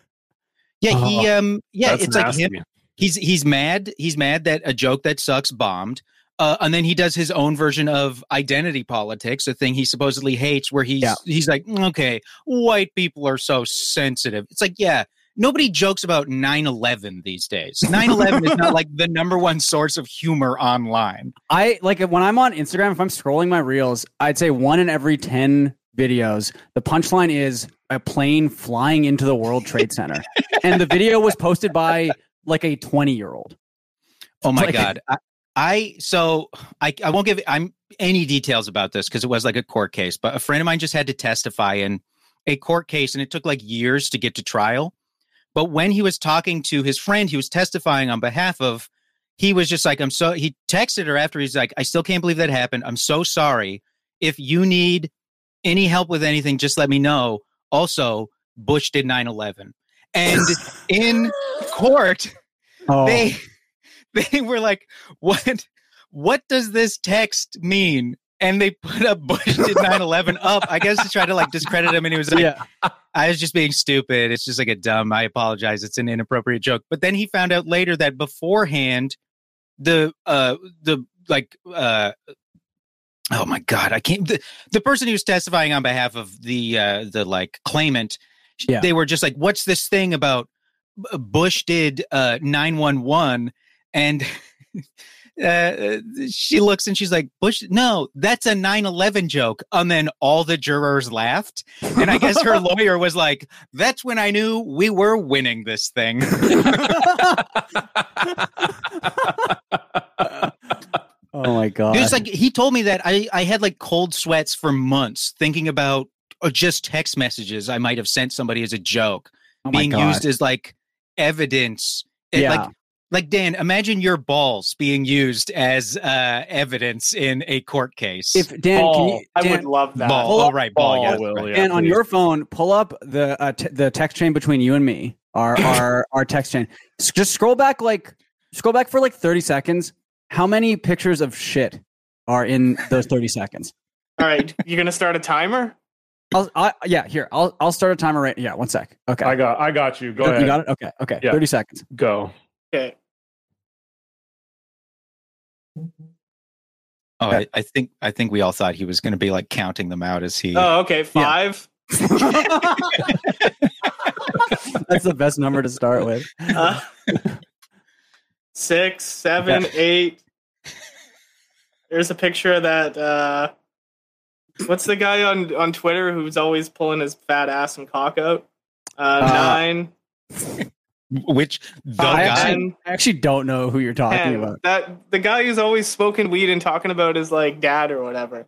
It's like him. He's mad. He's mad that a joke that sucks bombed. And then he does his own version of identity politics, a thing he supposedly hates, where he's like, okay, white people are so sensitive. It's like, nobody jokes about 9/11 these days. 9/11 is not like the number one source of humor online. I like when I'm on Instagram, if I'm scrolling my reels, I'd say 1 in every 10 videos, the punchline is a plane flying into the World Trade Center. And the video was posted by like a 20-year-old. Oh my God. I won't give any details about this because it was like a court case, but a friend of mine just had to testify in a court case and it took like years to get to trial. But when he was talking to his friend, he was testifying on behalf of, he was just like, he texted her after, he's like, I still can't believe that happened. I'm so sorry. If you need any help with anything, just let me know. Also, Bush did 9/11. And in court, they were like, what does this text mean? And they put up Bush did 9/11 up, I guess, to try to like discredit him. And he was like, I was just being stupid. It's just like I apologize. It's an inappropriate joke. But then he found out later that beforehand, oh my God, I can't. The person who was testifying on behalf of the like claimant, they were just like, what's this thing about Bush did 911? And she looks and she's like, Bush, no, that's a 9/11 joke. And then all the jurors laughed. And I guess her lawyer was like, that's when I knew we were winning this thing. Oh my God. It was like, he told me that I had like cold sweats for months thinking about just text messages I might have sent somebody as a joke being used as like evidence. Like Dan, imagine your balls being used as evidence in a court case. If Dan, I would love that. Ball. Ball. Yeah, Will, right. yeah, and on your phone, pull up the text chain between you and me, our text chain. Just scroll back for like 30 seconds. How many pictures of shit are in those 30 seconds? All right, you're gonna start a timer. I'll start a timer right. Yeah, 1 sec. Okay, I got you. Go ahead. You got it. Okay. Yeah. 30 seconds. Go. Okay. Oh, I think we all thought he was going to be like counting them out as he. Oh, okay. 5. That's the best number to start with. 6, 7, 8. There's a picture of that. What's the guy on Twitter who's always pulling his fat ass and cock out? 9. Which I actually don't know who you're talking 10. about. That the guy who's always smoking weed and talking about his like dad or whatever.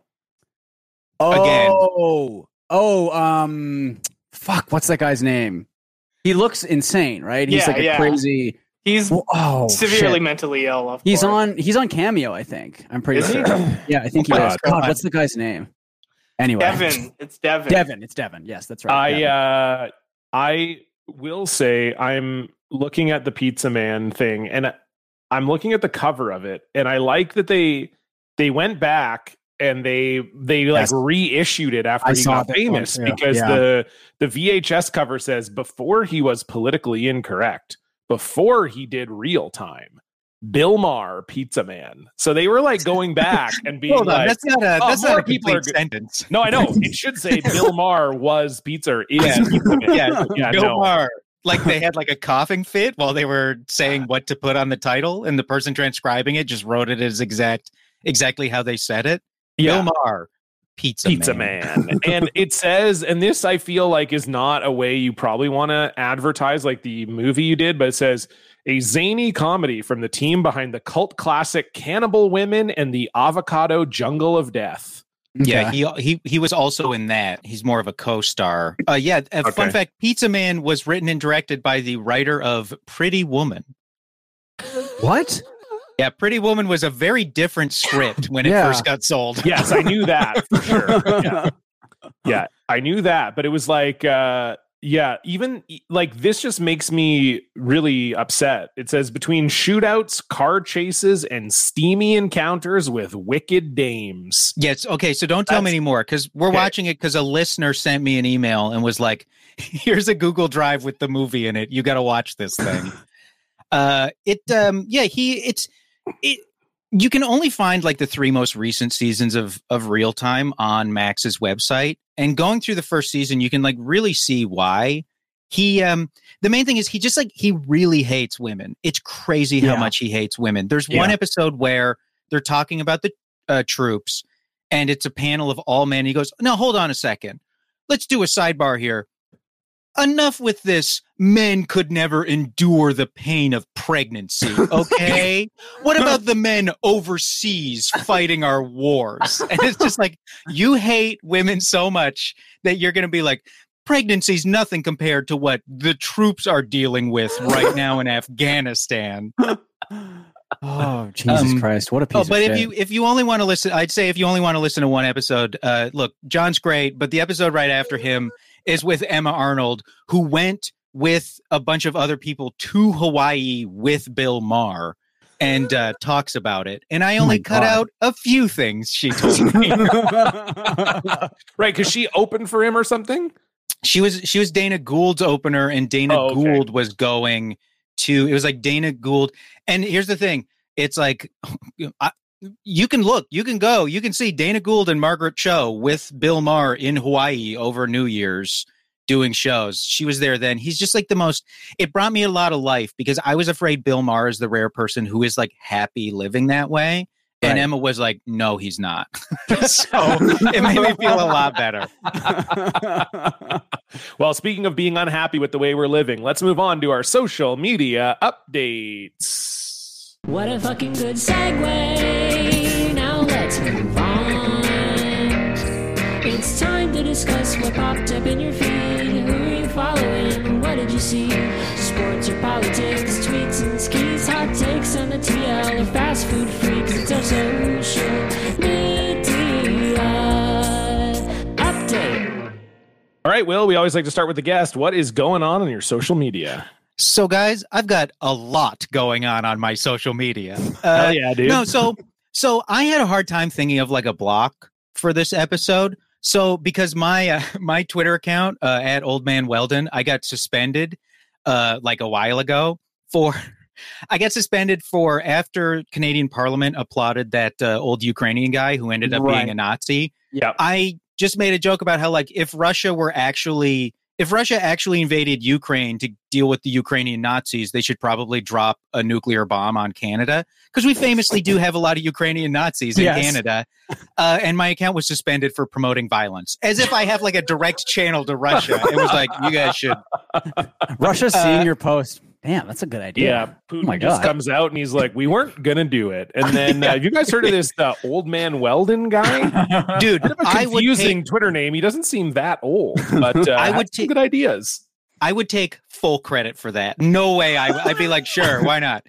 Fuck, what's that guy's name? He looks insane, right? He's like a crazy. He's severely mentally ill. He's on Cameo, I think. I'm pretty sure. Yeah, I think he is. God, what's the guy's name? Anyway, Devin. It's Devin. It's Devin. Yes, that's right. I will say I'm looking at the Pizza Man thing, and I'm looking at the cover of it, and I like that they went back and they like reissued it after he got famous because the VHS cover says before he was politically incorrect, before he did Real Time, Bill Maher, Pizza Man. So they were like going back and being like, that's not a complete sentence. No, I know. It should say Bill Maher was Pizza Man. Yeah, Bill Maher. Like they had like a coughing fit while they were saying what to put on the title, and the person transcribing it just wrote it as exactly how they said it. Yeah. Bill Maher, Pizza Man. And it says, and this I feel like is not a way you probably want to advertise like the movie you did, but it says a zany comedy from the team behind the cult classic Cannibal Women and the Avocado Jungle of Death. Yeah, he was also in that. He's more of a co-star. Fun fact, Pizza Man was written and directed by the writer of Pretty Woman. What? Yeah, Pretty Woman was a very different script when it first got sold. Yes, I knew that for sure. Yeah, I knew that, but it was like, even like this just makes me really upset. It says between shootouts, car chases, and steamy encounters with wicked dames. Yes, okay, so don't tell me anymore because we're watching it because a listener sent me an email and was like, here's a Google Drive with the movie in it. You got to watch this thing. You can only find like the 3 most recent seasons of Real Time on Max's website, and going through the first season, you can like really see why he. The main thing is he really hates women. It's crazy how much he hates women. There's one episode where they're talking about the troops, and it's a panel of all men. He goes, "No, hold on a second. Let's do a sidebar here. Enough with this. Men could never endure the pain of pregnancy, okay? What about the men overseas fighting our wars?" And it's just like, you hate women so much that you're going to be like, pregnancy's nothing compared to what the troops are dealing with right now in Afghanistan. Oh, Jesus Christ. What a piece of shit. But if you only want to listen, I'd say if you only want to listen to one episode, look, John's great, but the episode right after him is with Emma Arnold, who went with a bunch of other people to Hawaii with Bill Maher and talks about it. And I only cut out a few things she told me. Right, because she opened for him or something? She was Dana Gould's opener, and Dana Gould was going to, it was like Dana Gould. And here's the thing. It's like, you can look, you can go, you can see Dana Gould and Margaret Cho with Bill Maher in Hawaii over New Year's. doing shows. She was there then. He's just like the most, it brought me a lot of life because I was afraid Bill Maher is the rare person who is like happy living that way. And Right. Emma was like, no, he's not. So it made me feel a lot better. Well, speaking of being unhappy with the way we're living, let's move on to our social media updates. What a fucking good segue. Now let's move on. It's time to discuss what popped up in your feed. Who are you following? What did you see? Sports or politics, tweets and skis, hot takes on the TL or fast food freaks. It's our social media update. All right, Will, we always like to start with the guest. What is going on your social media? So, guys, I've got a lot going on my social media. Hell yeah, dude. No, so I had a hard time thinking of like a block for this episode. So, because my Twitter account at Old Man Weldon, I got suspended like a while ago I got suspended for after Canadian Parliament applauded that old Ukrainian guy who ended up being a Nazi. Yeah. I just made a joke about how like if Russia actually invaded Ukraine to deal with the Ukrainian Nazis, they should probably drop a nuclear bomb on Canada because we famously do have a lot of Ukrainian Nazis in Canada. And my account was suspended for promoting violence, as if I have like a direct channel to Russia. It was like, you guys should. Russia seeing your post. Damn, that's a good idea. Yeah, Putin my just God. comes out and he's like, we weren't going to do it. And then have you guys heard of this Old Man Weldon guy? Dude, Bit of a confusing Twitter name. He doesn't seem that old, but I would had some good ideas. I would take full credit for that. No way. I'd be like, sure, why not?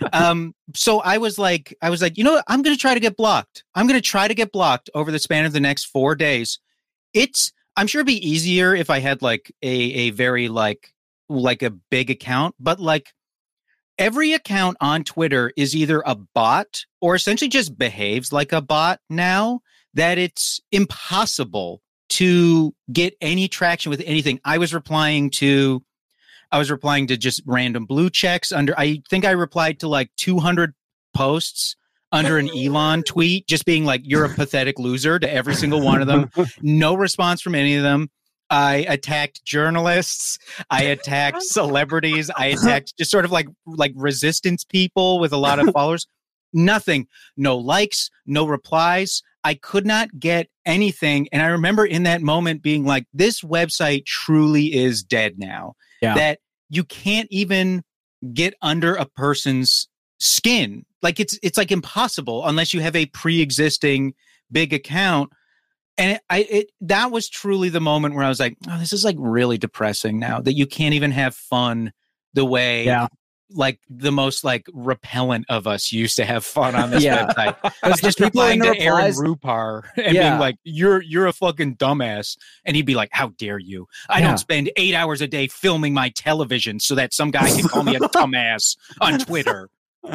So I was like, you know what? I'm going to try to get blocked. I'm going to try to get blocked over the span of the next 4 days. I'm sure it'd be easier if I had like a very like a big account, but like every account on Twitter is either a bot or essentially just behaves like a bot now that it's impossible to get any traction with anything. I was replying to just random blue checks I think I replied to like 200 posts under an Elon tweet, just being like, you're a pathetic loser to every single one of them. No response from any of them. I attacked journalists. I attacked celebrities. I attacked just sort of like resistance people with a lot of followers. Nothing. No likes, no replies. I could not get anything. And I remember in that moment being like, this website truly is dead now. Yeah. That you can't even get under a person's skin. Like it's like impossible unless you have a pre-existing big account. And that was truly the moment where I was like, oh, this is like really depressing now that you can't even have fun the way like the most like repellent of us used to have fun on this website. I was just replying to Aaron Rupar and being like, you're a fucking dumbass. And he'd be like, how dare you? I don't spend 8 hours a day filming my television so that some guy can call me a dumbass on Twitter.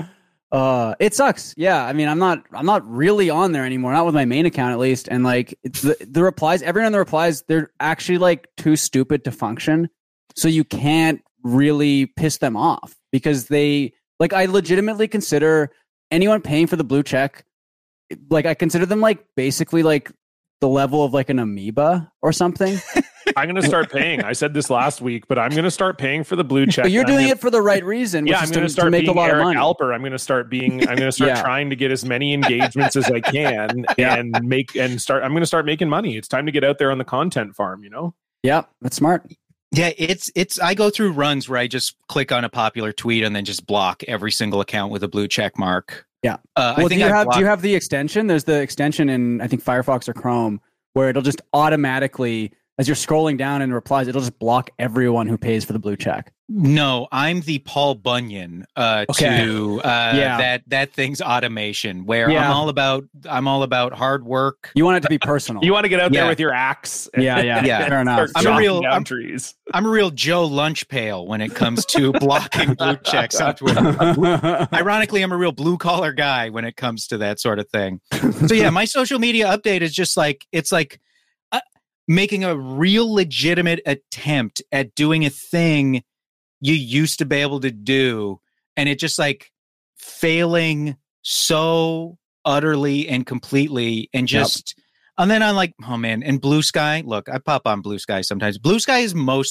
It sucks. Yeah. I mean, I'm not really on there anymore. Not with my main account, at least. And like the replies, everyone in the replies, they're actually like too stupid to function. So you can't really piss them off because I legitimately consider anyone paying for the blue check. Like I consider them like basically like the level of like an amoeba or something. I'm going to start paying. I said this last week, but I'm going to start paying for the blue check. But you're doing it for the right reason. Yeah, I'm going to start make being a lot Eric of money. Alper. I'm going to start trying to get as many engagements as I can I'm going to start making money. It's time to get out there on the content farm, you know? Yeah, that's smart. Yeah, I go through runs where I just click on a popular tweet and then just block every single account with a blue check mark. Yeah. Do you have the extension? There's the extension in I think Firefox or Chrome where it'll just automatically, as you're scrolling down in replies, it'll just block everyone who pays for the blue check. No, I'm the Paul Bunyan to that thing's automation where I'm all about hard work. You want it to be personal. You want to get out there with your axe. Yeah. Fair enough. I'm a real Joe Lunch Pail when it comes to blocking blue checks on Twitter. Ironically, I'm a real blue collar guy when it comes to that sort of thing. So yeah, my social media update is just like making a real legitimate attempt at doing a thing you used to be able to do, and it just like failing so utterly and completely, and just And then I'm like, oh man, and Blue Sky. Look, I pop on Blue Sky sometimes. Blue Sky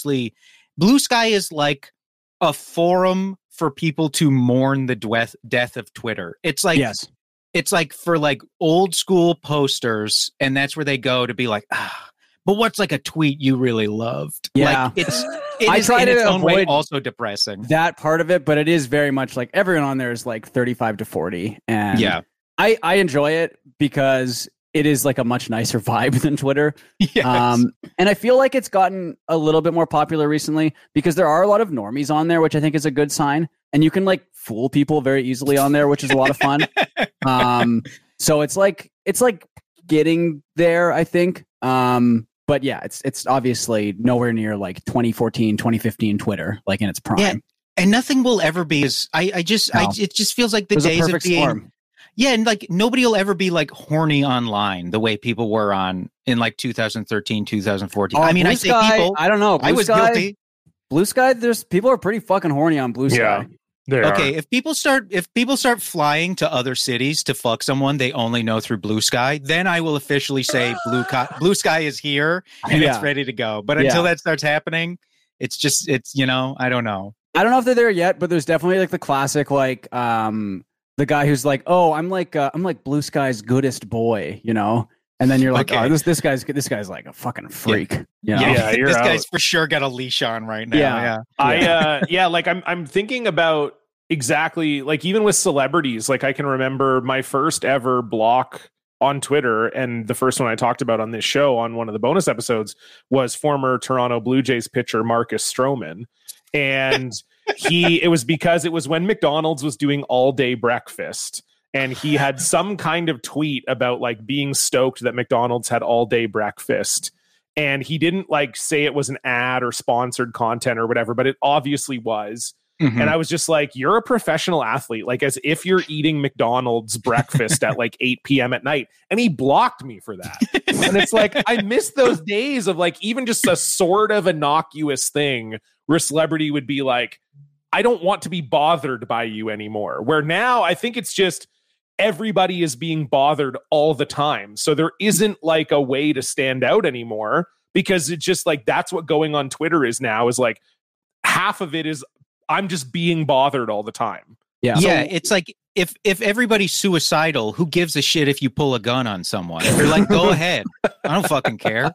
is like a forum for people to mourn the death of Twitter. It's like, Yes. it's like for like old school posters, and that's where they go to be like, but what's like a tweet you really loved? Yeah. Like it I is try in to its own way avoid also depressing. that part of it, but it is very much like everyone on there is like 35 to 40. And Yeah. I enjoy it because it is like a much nicer vibe than Twitter. Yes. And I feel like it's gotten a little bit more popular recently because there are a lot of normies on there, which I think is a good sign. And you can like fool people very easily on there, which is a lot of fun. So it's like getting there, I think. But yeah, it's obviously nowhere near like 2014, 2015 Twitter, like in its prime. Yeah, and nothing will ever be as it just feels like the days of being storm. Yeah, and like nobody will ever be like horny online the way people were on in like 2013, 2014. I mean, Blue I say Sky, people. I don't know. I was guilty. Blue Sky, there's people are pretty fucking horny on Blue Sky. Okay, if people start flying to other cities to fuck someone they only know through Blue Sky, then I will officially say Blue Sky is here and it's ready to go. But until that starts happening, it's I don't know. I don't know if they're there yet, but there's definitely like the classic like the guy who's like, oh, I'm like Blue Sky's goodest boy, you know. And then you're like, Okay. oh, this guy's like a fucking freak. You know? Yeah, you're this out. guy's for sure got a leash on right now. Yeah. Like I'm thinking about exactly like even with celebrities, like I can remember my first ever block on Twitter, and the first one I talked about on this show on one of the bonus episodes was former Toronto Blue Jays pitcher Marcus Stroman. And it was because it was when McDonald's was doing all day breakfast. And he had some kind of tweet about like being stoked that McDonald's had all day breakfast. And he didn't like say it was an ad or sponsored content or whatever, but it obviously was. Mhm. And I was just like, you're a professional athlete, like as if you're eating McDonald's breakfast at like 8 p.m. at night. And he blocked me for that. And it's like, I miss those days of like even just a sort of innocuous thing where a celebrity would be like, I don't want to be bothered by you anymore. Where now I think it's just everybody is being bothered all the time. So there isn't like a way to stand out anymore because it's just like that's what going on Twitter is now is like half of it is I'm just being bothered all the time. Yeah. Yeah, it's like if everybody's suicidal, who gives a shit if you pull a gun on someone? They're like, go ahead. I don't fucking care.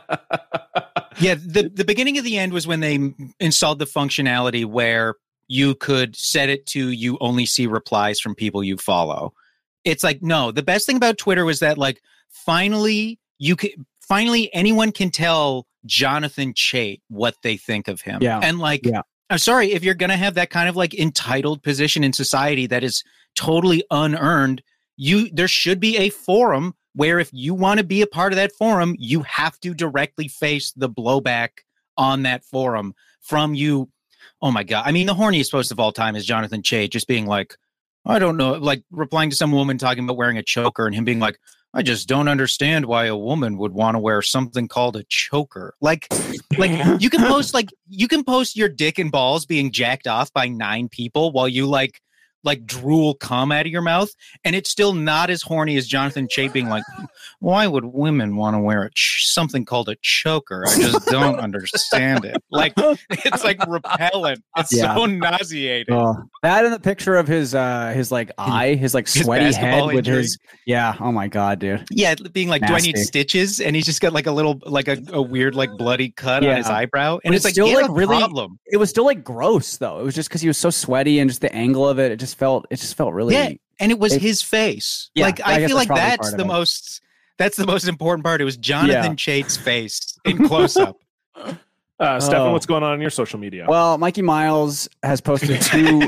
Yeah, the beginning of the end was when they installed the functionality where you could set it to you only see replies from people you follow. It's like, no, the best thing about Twitter was that like finally anyone can tell Jonathan Chait what they think of him. Yeah. And like, Yeah. I'm sorry, if you're going to have that kind of like entitled position in society that is totally unearned, there should be a forum where if you want to be a part of that forum, you have to directly face the blowback on that forum from you. Oh my God. I mean, the horniest post of all time is Jonathan Chait just being like, I don't know, like replying to some woman talking about wearing a choker and him being like, I just don't understand why a woman would want to wear something called a choker. Like you can post your dick and balls being jacked off by 9 people while you like drool cum out of your mouth, and it's still not as horny as Jonathan Chait being like, why would women want to wear something called a choker? I just don't understand it. Like it's like repellent. It's so nauseating. That and the picture of his like eye, his like sweaty head with injury. his oh my God, dude. Yeah, being like, do I need Nasty. stitches? And he's just got like a little like a weird like bloody cut on his eyebrow, and But it's like still you have like a really problem. It was still like gross though. It was just because he was so sweaty and just the angle of it. It just felt really. Yeah, and it was his face. Yeah, Like I I guess feel like that's probably that's part the of it. most. That's the most important part. It was Jonathan Chait's face in close up. Stefan, what's going on your social media? Well, Mikey Miles has posted 2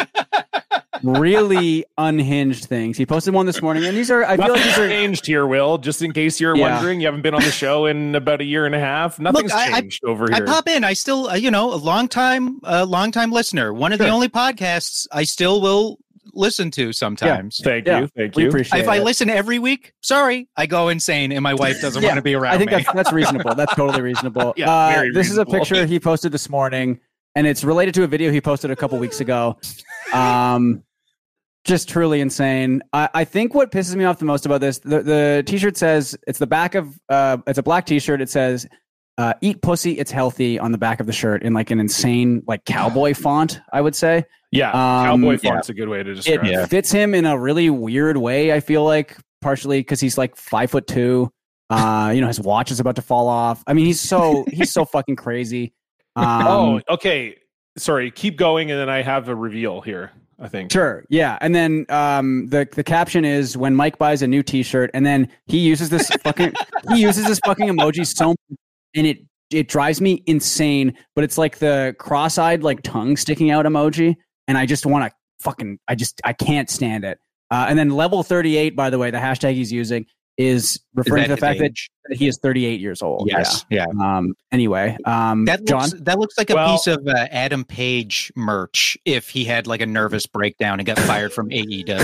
really unhinged things. He posted one this morning, and I feel like Nothing's these are changed here, Will. Just in case you're wondering, you haven't been on the show in about a year and a half. Nothing's changed over here. I pop in. I still, a long time listener. One of the only podcasts I still will listen to sometimes. Thank Yeah, you. Thank we you. appreciate If it. I listen every week, sorry, I go insane and my wife doesn't want to be around I think me. that's reasonable. That's totally reasonable. Yeah, very this reasonable. is a picture he posted this morning, and it's related to a video he posted a couple weeks ago. just truly insane. I think what pisses me off the most about this, the t-shirt says, it's the back of, it's a black t-shirt. It says, eat pussy, it's healthy on the back of the shirt in like an insane, like cowboy font, I would say. Yeah. Cowboy font's a good way to describe it. It fits him in a really weird way. I feel like partially because he's like 5'2". You know, his watch is about to fall off. I mean, he's so fucking crazy. Okay. Sorry. Keep going. And then I have a reveal here, I think. Sure. Yeah. And then the caption is when Mike buys a new t-shirt, and then he uses this fucking emoji so much, and it drives me insane, but it's like the cross-eyed like tongue sticking out emoji, and I just want to I can't stand it. And then level 38, by the way, the hashtag he's using is referring to the fact that he is 38 years old. Yes. Yeah. Anyway, that looks like a piece of Adam Page merch if he had like a nervous breakdown and got fired from AEW.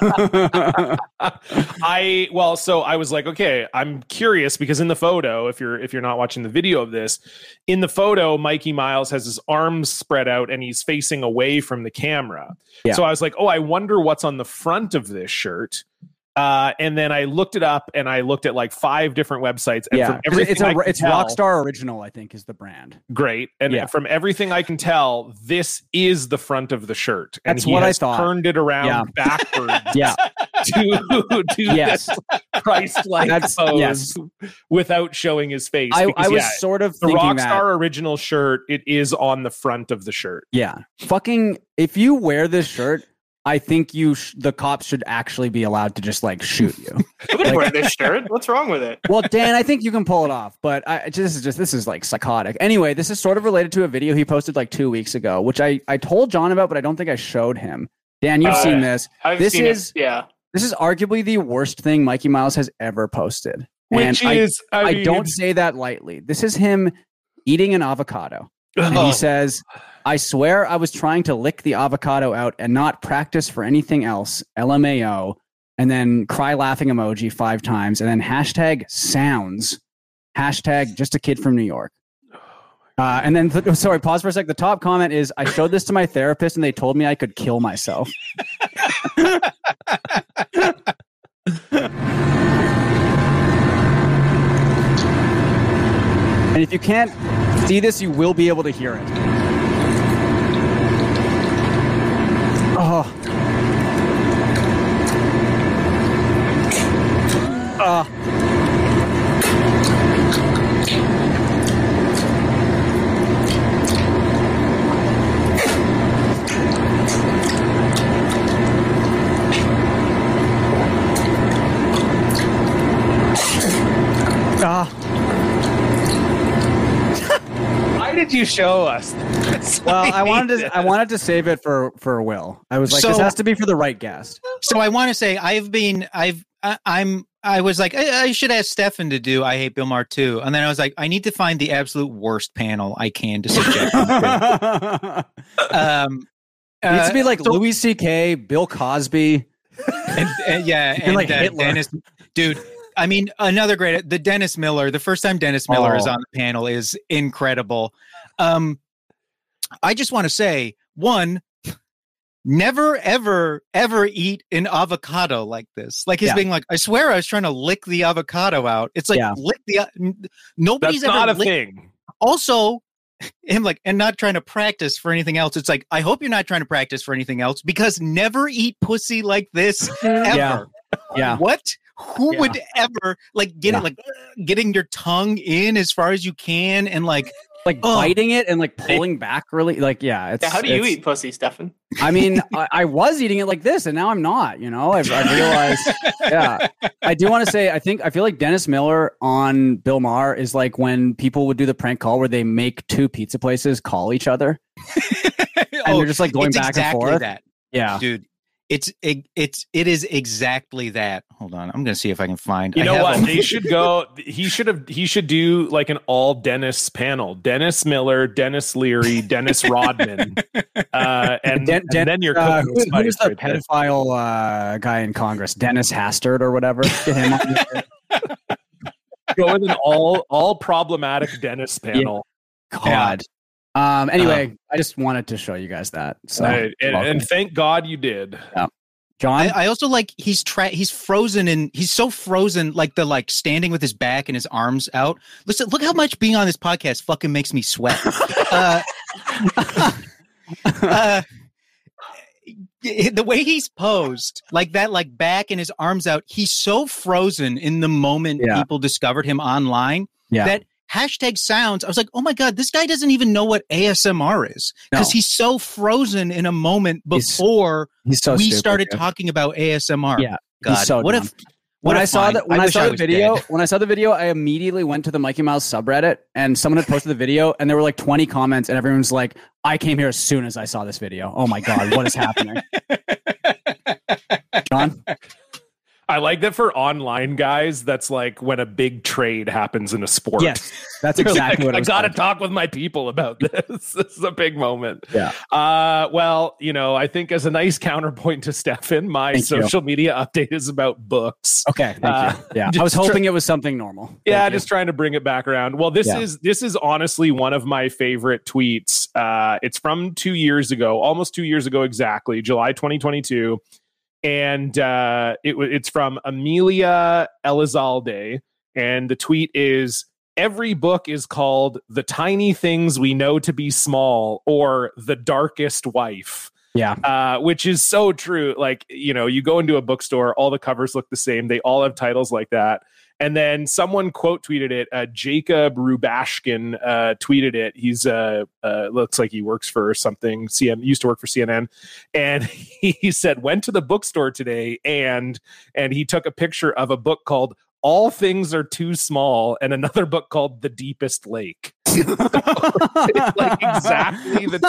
So I was like, okay, I'm curious because in the photo, if you're not watching the video of this, in the photo, Mikey Miles has his arms spread out and he's facing away from the camera. Yeah. So I was like, oh, I wonder what's on the front of this shirt. And then I looked it up and I looked at like 5 different websites. And from everything it's Rockstar Original, I think, is the brand. Great. And from everything I can tell, this is the front of the shirt. And that's what I thought. Turned it around backwards. To yes. Christ-like pose without showing his face. I was sort of the thinking Rockstar Original shirt, it is on the front of the shirt. Yeah. Fucking, if you wear this shirt, I think the cops should actually be allowed to just like shoot you. You can wear this shirt. What's wrong with it? Well, Dan, I think you can pull it off, but this is like psychotic. Anyway, this is sort of related to a video he posted like 2 weeks ago, which I told John about, but I don't think I showed him. Dan, you've seen this. This is arguably the worst thing Mikey Miles has ever posted. Which I don't say that lightly. This is him eating an avocado. And he says, I swear I was trying to lick the avocado out and not practice for anything else. LMAO. And then cry laughing emoji 5 times. And then hashtag sounds. Hashtag just a kid from New York. And then, sorry, pause for a sec. The top comment is, I showed this to my therapist and they told me I could kill myself. And if you can't see this, you will be able to hear it. Oh. Why did you show us? Well, I wanted to save it for Will. I was like, this has to be for the right guest. So I want to say I was like, I should ask Stefan to do I Hate Bill Maher too. And then I was like, I need to find the absolute worst panel I can to subject him to. It needs to be like Louis C.K., Bill Cosby. And Dennis, dude. I mean, another great, the Dennis Miller, the first time Dennis Miller is on the panel is incredible. I just want to say, one, never, ever, ever eat an avocado like this. Like he's being like, I swear I was trying to lick the avocado out. It's like, lick the, nobody's That's ever not a thing. Also, him like, and not trying to practice for anything else. It's like, I hope you're not trying to practice for anything else because never eat pussy like this ever. Yeah. What? Who would ever like get it, like getting your tongue in as far as you can and like biting it and like pulling back really like It's, how do you eat pussy, Stefan? I mean, I was eating it like this and now I'm not, you know. I realized I do want to say I feel like Dennis Miller on Bill Maher is like when people would do the prank call where they make 2 pizza places call each other and they're just like going back and forth. That. Yeah, dude. It is exactly that. Hold on, I'm gonna see if I can find. You know what? They should go. He should do like an all Dennis panel. Dennis Miller, Dennis Leary, Dennis Rodman, and then you're cooking who's the pedophile guy in Congress? Dennis Hastert or whatever. Get him on. Go with an all problematic Dennis panel. Yeah. God. Anyway, I just wanted to show you guys that. So, and thank God you did. Yeah. John. I also like he's frozen and he's so frozen, like standing with his back and his arms out. Listen, look how much being on this podcast fucking makes me sweat. The way he's posed, like that, like back and his arms out, he's so frozen in the moment people discovered him online that hashtag sounds. I was like, oh my God, this guy doesn't even know what ASMR is because he's so frozen in a moment before we started talking about ASMR. Yeah, God, so what dumb. if? When I saw find- that, when I saw the was video, dead. when I saw the video, I immediately went to the Mikey Mouse subreddit, and someone had posted the video, and there were like 20 comments, and everyone's like, "I came here as soon as I saw this video. Oh my God, what is happening?" John, I like that for online guys. That's like when a big trade happens in a sport. yes, that's They're exactly like, what it I was. got to like. talk with my people about this. This is a big moment. Yeah. Well, I think as a nice counterpoint to Stefan, my Thank you. social media update is about books. Okay, thank you. Yeah, I just was hoping it was something normal. Yeah, Thank you. just trying to bring it back around. Well, this is honestly one of my favorite tweets. It's from 2 years ago, almost 2 years ago exactly, July 2022. And it's from Amelia Elizalde. And the tweet is, every book is called The Tiny Things We Know to Be Small or The Darkest Wife. Yeah. Which is so true. Like, you go into a bookstore, all the covers look the same. They all have titles like that. And then someone quote tweeted it. Jacob Rubashkin tweeted it. He's looks like he works for something. Used to work for CNN. And he said, went to the bookstore today and he took a picture of a book called All Things Are Too Small and another book called The Deepest Lake. It's like exactly the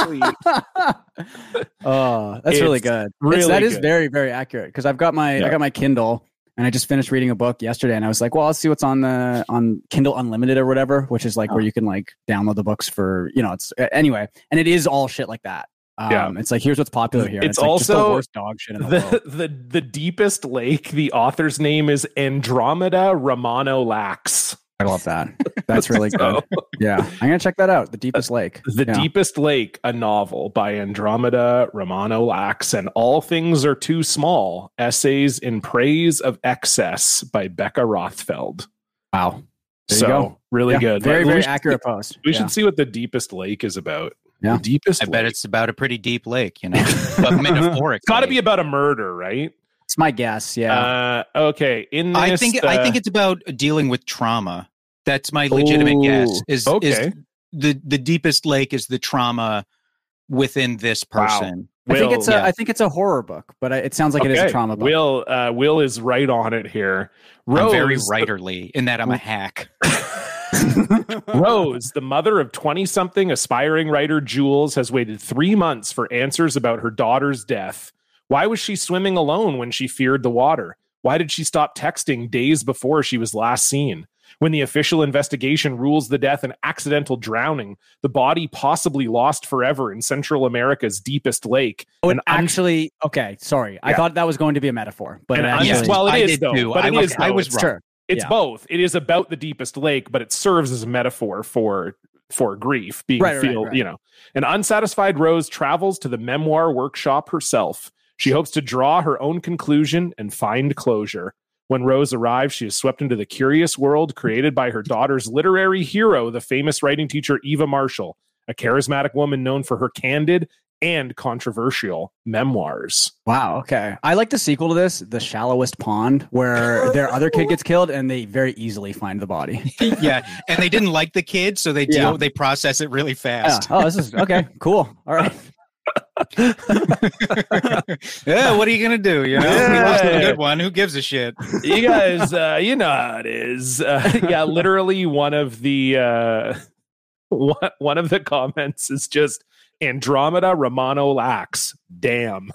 tweet. Oh, that's really good. really that is good. very, very accurate because I got my Kindle and I just finished reading a book yesterday and I was like, well, I'll see what's on Kindle Unlimited or whatever, which is like where you can like download the books for, it's anyway. And it is all shit like that. It's like, here's what's popular here. It's like also just the worst dog shit in the world. the Deepest Lake. The author's name is Andromeda Romano Lax. I love that. That's really good. Yeah. I'm going to check that out. The Deepest Lake. The Deepest Lake, a novel by Andromeda Romano Lax, and All Things Are Too Small, Essays in Praise of Excess by Becca Rothfeld. Wow. There you go. Really good. Very, Like, very we should- accurate post. We should see what The Deepest Lake is about. Yeah. The Deepest I bet Lake. it's about a pretty deep lake, but metaphorically. It's got to be about a murder, right? It's my guess. Yeah. Okay. In this, I think it's about dealing with trauma. That's my legitimate guess. Is the Deepest Lake is the trauma within this person. I think it's a horror book, but it sounds like it is a trauma book. Will is right on it here. I'm very writerly in that I'm a hack. Rose, the mother of 20-something aspiring writer Jules, has waited 3 months for answers about her daughter's death. Why was she swimming alone when she feared the water? Why did she stop texting days before she was last seen? When the official investigation rules the death an accidental drowning, the body possibly lost forever in Central America's deepest lake. Okay, sorry. I thought that was going to be a metaphor, but it I is did too. I was wrong. Sure. It's both. It is about the deepest lake, but it serves as a metaphor for grief being right. An unsatisfied Rose travels to the memoir workshop herself. She hopes to draw her own conclusion and find closure. When Rose arrives, she is swept into the curious world created by her daughter's literary hero, the famous writing teacher Eva Marshall, a charismatic woman known for her candid and controversial memoirs. Wow. Okay. I like the sequel to this, The Shallowest Pond, where their other kid gets killed and they very easily find the body. Yeah. And they didn't like the kid, so they process it really fast. Yeah. Oh, this is okay. Cool. All right. Yeah, what are you gonna do? We lost a good one. Who gives a shit? You guys, you know how it is. Literally one of the comments is just Andromeda Romano Lax. Damn.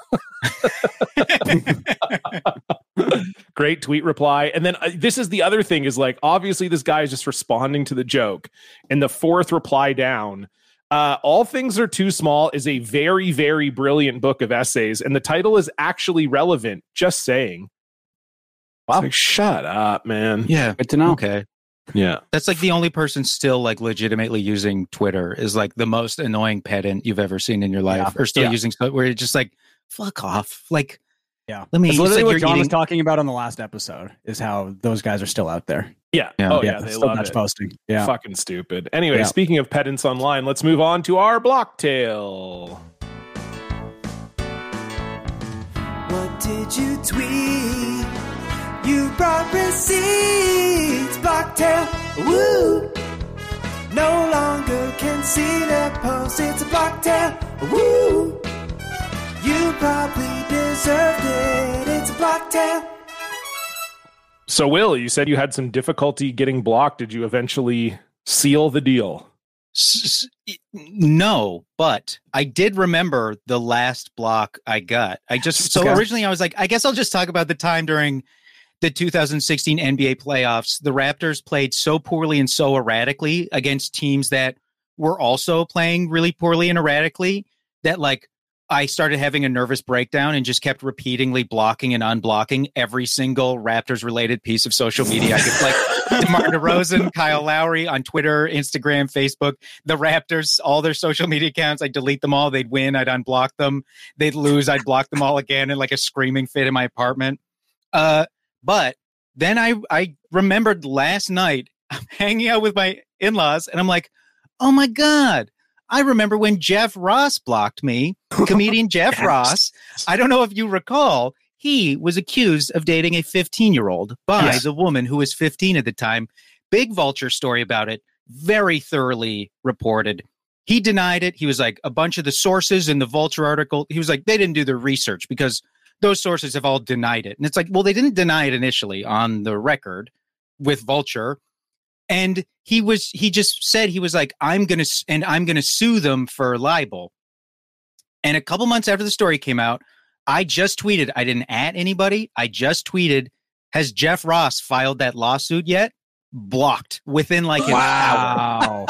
Great tweet reply. And then this is the other thing is like, obviously this guy is just responding to the joke. And the fourth reply down, All Things Are Too Small is a very, very brilliant book of essays. And the title is actually relevant. Just saying. Wow. It's like, shut up, man. Yeah. Good to know. Okay. Yeah. That's like the only person still like legitimately using Twitter is like the most annoying pedant you've ever seen in your life, or still using where you're just like, fuck off. Like, Yeah. Let me. It's it's literally like what you're John was eating- talking about on the last episode is how those guys are still out there. Yeah. Yeah. Oh yeah, they still love Dutch it. posting. Yeah. Fucking stupid. Anyway, Yeah. speaking of pedants online, let's move on to our block tale. What did you tweet? You brought receipts, Blocktail. Woo! No longer can see the post. It's a Blocktail. Woo! You probably deserved it. It's a Blocktail. So, Will, you said you had some difficulty getting blocked. Did you eventually seal the deal? No, but I did remember the last block I got. Okay. Originally I was like, I guess I'll just talk about the time during the 2016 NBA playoffs. The Raptors played so poorly and so erratically against teams that were also playing really poorly and erratically that like I started having a nervous breakdown and just kept repeatedly blocking and unblocking every single Raptors related piece of social media. I could like DeMar DeRozan, Kyle Lowry on Twitter, Instagram, Facebook, the Raptors, all their social media accounts. I'd delete them all. They'd win. I'd unblock them. They'd lose. I'd block them all again in like a screaming fit in my apartment. But then I remembered last night I'm hanging out with my in-laws and I'm like, oh my God. I remember when Jeff Ross blocked me, comedian Jeff Ross. I don't know if you recall, he was accused of dating a 15-year-old by the woman who was 15 at the time. Big Vulture story about it, very thoroughly reported. He denied it. He was like, a bunch of the sources in the Vulture article, he was like, they didn't do their research because those sources have all denied it. And it's like, well, they didn't deny it initially on the record with Vulture. And he just said, he was like, I'm going to sue them for libel. And a couple months after the story came out, I just tweeted, I didn't @ anybody. I just tweeted, has Jeff Ross filed that lawsuit yet? Blocked within like an hour.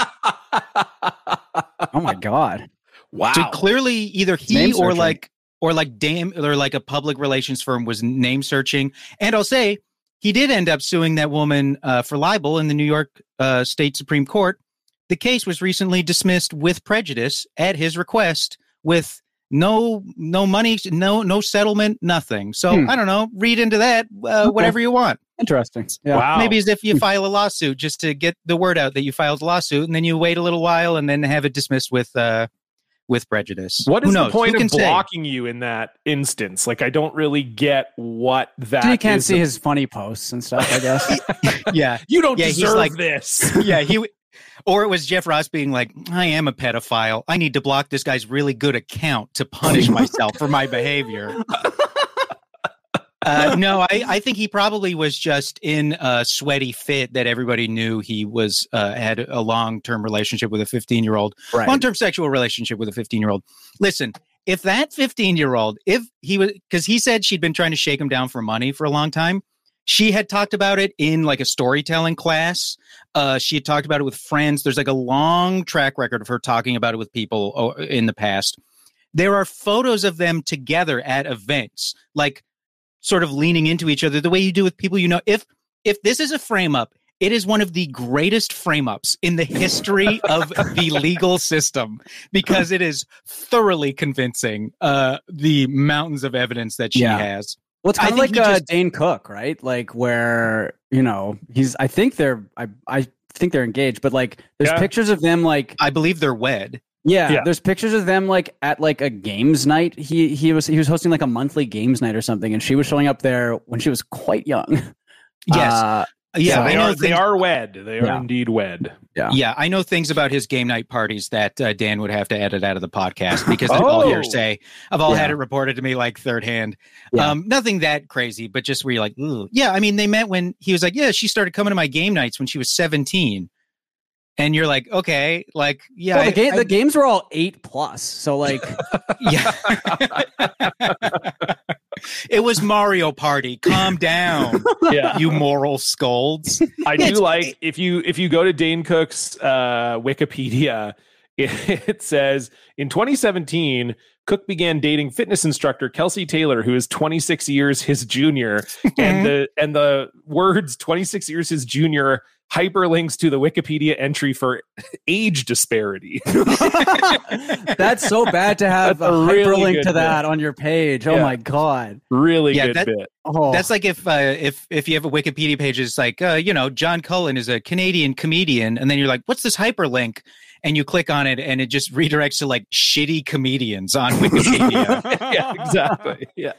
Oh my God. Wow. So clearly either he Name or searching. like a public relations firm was name searching. And I'll say, he did end up suing that woman for libel in the New York State Supreme Court. The case was recently dismissed with prejudice at his request, with no money, no settlement, nothing. So I don't know. Read into that whatever you want. Interesting. Yeah. Wow. Maybe as if you file a lawsuit just to get the word out that you filed a lawsuit, and then you wait a little while and then have it dismissed with prejudice. What Who is the knows? point Who of can say? blocking you in that instance? Like, I don't really get what that You can't is. see his funny posts and stuff, I guess. Yeah. You don't Yeah, he's deserve like- this. Yeah, or it was Jeff Ross being like, I am a pedophile. I need to block this guy's really good account to punish myself for my behavior. No, I think he probably was just in a sweaty fit that everybody knew he was had a long-term relationship with a 15-year-old, Right. long-term sexual relationship with a 15-year-old. Listen, if that 15-year-old, if he was, because he said she'd been trying to shake him down for money for a long time. She had talked about it in like a storytelling class. She had talked about it with friends. There's like a long track record of her talking about it with people in the past. There are photos of them together at events, like sort of leaning into each other the way you do with people you know. If this is a frame up, it is one of the greatest frame ups in the history of the legal system, because it is thoroughly convincing, the mountains of evidence that she has. Well, it's kind of I like think he just- Dane Cook, right? Like where, I think they're engaged, but like there's Yeah. pictures of them like, I believe they're wed. Yeah. there's pictures of them like at like a games night. He was hosting like a monthly games night or something, and she was showing up there when she was quite young. Yes. Yeah, So- I They know are, they things- are wed. They are Yeah. indeed wed. Yeah, I know things about his game night parties that Dan would have to edit out of the podcast because they're all Oh. hearsay. I've all had Yeah. it reported to me like third hand. Yeah. Nothing that crazy, but just where you're like, ooh. Yeah, I mean, they met when he was like, yeah, she started coming to my game nights when she was 17. And you're like, okay, like, yeah. Well, the games were all 8+, so like, yeah. It was Mario Party. Calm down, Yeah. you moral scolds. I do like if you go to Dane Cook's Wikipedia, it says in 2017, Cook began dating fitness instructor Kelsey Taylor, who is 26 years his junior, and the words 26 years his junior hyperlinks to the Wikipedia entry for age disparity. That's so bad to have That's a a really hyperlink good to that bit. on your page. Oh Yeah. my God. Really Yeah, good that- bit. Oh, That's like if you have a Wikipedia page, it's like John Cullen is a Canadian comedian, and then you're like, what's this hyperlink? And you click on it, and it just redirects to like shitty comedians on Wikipedia. Yeah, exactly. Yeah.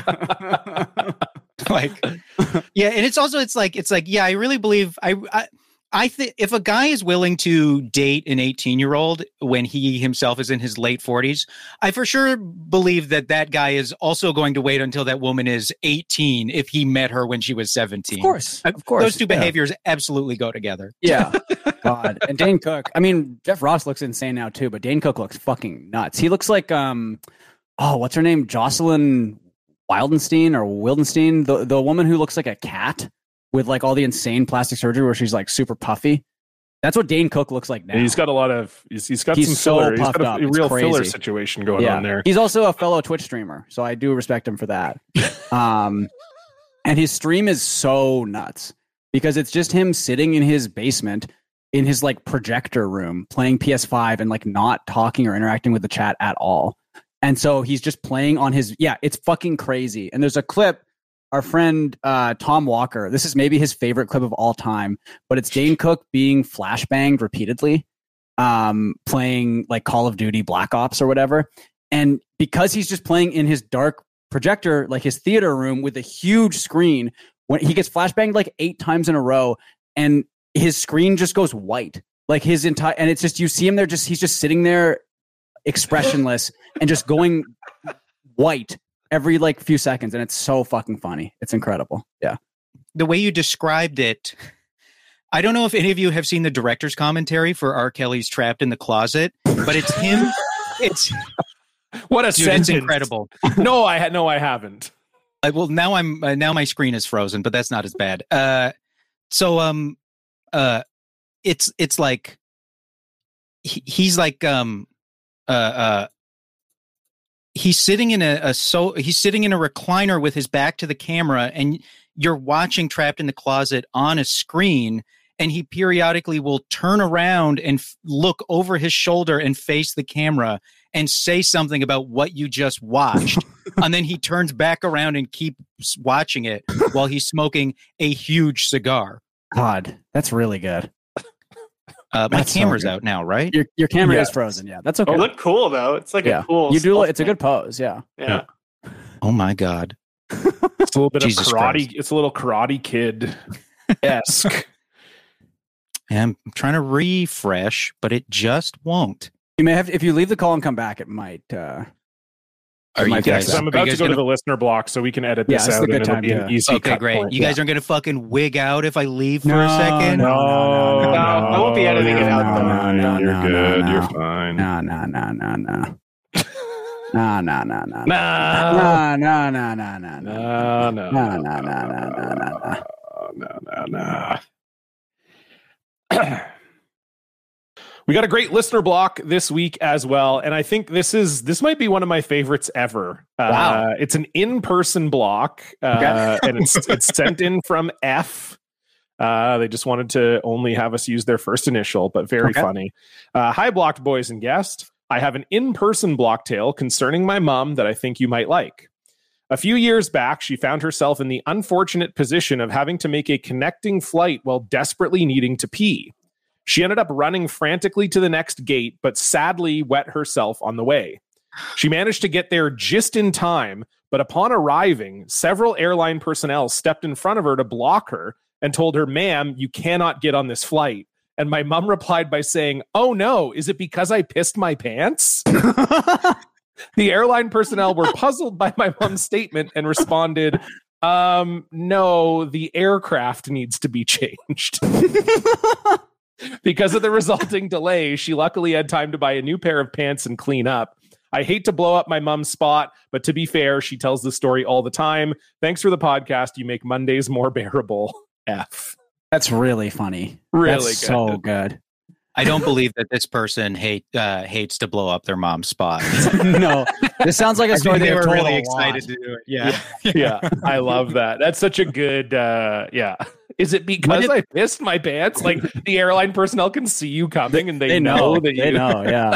Like, yeah, and it's like, yeah, I really believe I think if a guy is willing to date an 18-year-old when he himself is in his late 40s, I for sure believe that guy is also going to wait until that woman is 18 if he met her when she was 17. of course. Of course. Those two yeah. behaviors absolutely go together. Yeah. God. And Dane Cook. I mean, Jeff Ross looks insane now too, but Dane Cook looks fucking nuts. He looks like what's her name? Jocelyn Wildenstein or Wildenstein, the woman who looks like a cat with like all the insane plastic surgery where she's like super puffy. That's what Dane Cook looks like now. He's got a lot of. He's got He's some so filler. He's puffed got up. a It's real crazy. filler situation going on there. He's also a fellow Twitch streamer, so I do respect him for that. And his stream is so nuts because it's just him sitting in his basement in his like projector room playing PS5 and like not talking or interacting with the chat at all. And so he's just playing on his it's fucking crazy. And there's a clip. Our friend Tom Walker, this is maybe his favorite clip of all time, but it's Dane Cook being flashbanged repeatedly, playing like Call of Duty Black Ops or whatever. And because he's just playing in his dark projector, like his theater room with a huge screen, when he gets flashbanged like 8 times in a row and his screen just goes white, like his entire, and it's just, you see him there, he's just sitting there expressionless and just going white every like few seconds, and it's so fucking funny. It's incredible. Yeah. The way you described it, I don't know if any of you have seen the director's commentary for R. Kelly's Trapped in the Closet, but it's him. It's What a dude, sentence! it's incredible. No, I haven't. Well, now now my screen is frozen, but that's not as bad. It's like he's like he's sitting in he's sitting in a recliner with his back to the camera, and you're watching Trapped in the Closet on a screen, and he periodically will turn around and look over his shoulder and face the camera and say something about what you just watched. And then he turns back around and keeps watching it while he's smoking a huge cigar. God, that's really good. My That's so camera's good. out now, right? Your camera Yeah. is frozen. Yeah, that's okay. You look cool though. It's like a cool. You do. self It's a good pose. Yeah. Yeah. Oh my God. It's a little bit Jesus of karate. Christ. It's a little Karate Kid esque. And I'm trying to refresh, but it just won't. You may have, if you leave the call and come back, it might. Are you might Yeah, guys? 'cause I'm are about you to guys go to gonna- the listener block, so we can edit Yeah, this it's a out, good and it'll time be an to- easy Okay, cut great. point. You guys aren't going to fucking wig out if I leave for a second? No, I won't be editing it out, though. No, You're no, good. no, You're no. fine. No. No. No. No. We got a great listener block this week as well, and I think this might be one of my favorites ever. Wow. It's an in-person block, and it's sent in from F. They just wanted to only have us use their first initial, but very funny. Hi, Blocked Boys and guest. I have an in-person block tale concerning my mom that I think you might like. A few years back, she found herself in the unfortunate position of having to make a connecting flight while desperately needing to pee. She ended up running frantically to the next gate, but sadly wet herself on the way. She managed to get there just in time, but upon arriving, several airline personnel stepped in front of her to block her and told her, "Ma'am, you cannot get on this flight." And my mom replied by saying, "Oh no, is it because I pissed my pants?" The airline personnel were puzzled by my mom's statement and responded, no, the aircraft needs to be changed." Because of the resulting delay, she luckily had time to buy a new pair of pants and clean up. I hate to blow up my mom's spot, but to be fair, she tells the story all the time. Thanks for the podcast. You make Mondays more bearable. F. That's really funny. Really That's so good. I don't believe that this person hates to blow up their mom's spot. No, this sounds like a story they they've were told really a lot. excited to do it. Yeah. Yeah, I love that. That's such a good, Is it because I pissed my pants? Like the airline personnel can see you coming and they know that you know. Yeah.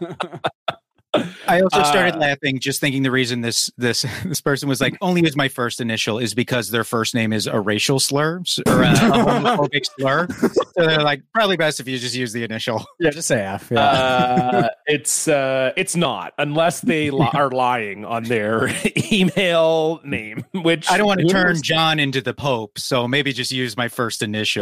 I also started laughing just thinking the reason this person was like only as my first initial is because their first name is a racial slur or a homophobic slur. So they're like probably best if you just use the initial. Yeah, just say F. Yeah. It's not unless they are lying on their email name, which I don't want to turn John into the Pope, so maybe just use my first initial.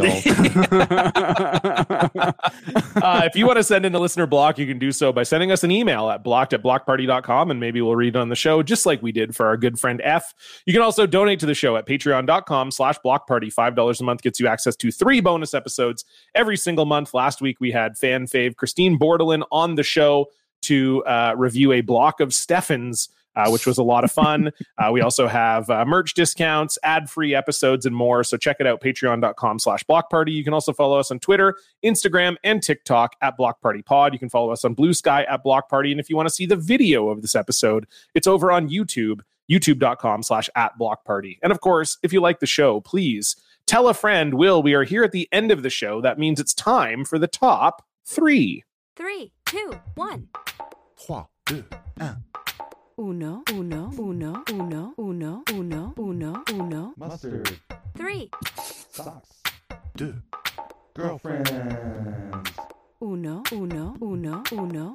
If you want to send in a listener block, you can do so by sending us an email at blocked@blockparty.com, and maybe we'll read it on the show, just like we did for our good friend F. You can also donate to the show at patreon.com/blockparty. $5 a month gets you access to 3 bonus episodes every single month. Last week, we had fan fave Christine Bordelin on the show to review a block of Stephens, which was a lot of fun. We also have merch discounts, ad-free episodes, and more. So check it out, patreon.com/blockparty. You can also follow us on Twitter, Instagram, and TikTok at BlockPartyPod. You can follow us on Blue Sky at BlockParty. And if you want to see the video of this episode, it's over on YouTube, youtube.com/@BlockParty. And of course, if you like the show, please tell a friend. Will, we are here at the end of the show. That means it's time for the top 3. 3, 2, 1. 3, 2, 1. Uno, uno, uno, uno, uno, uno, uno, uno. Mustard. 3. Socks. 2. Girlfriends. Uno, uno, uno, uno.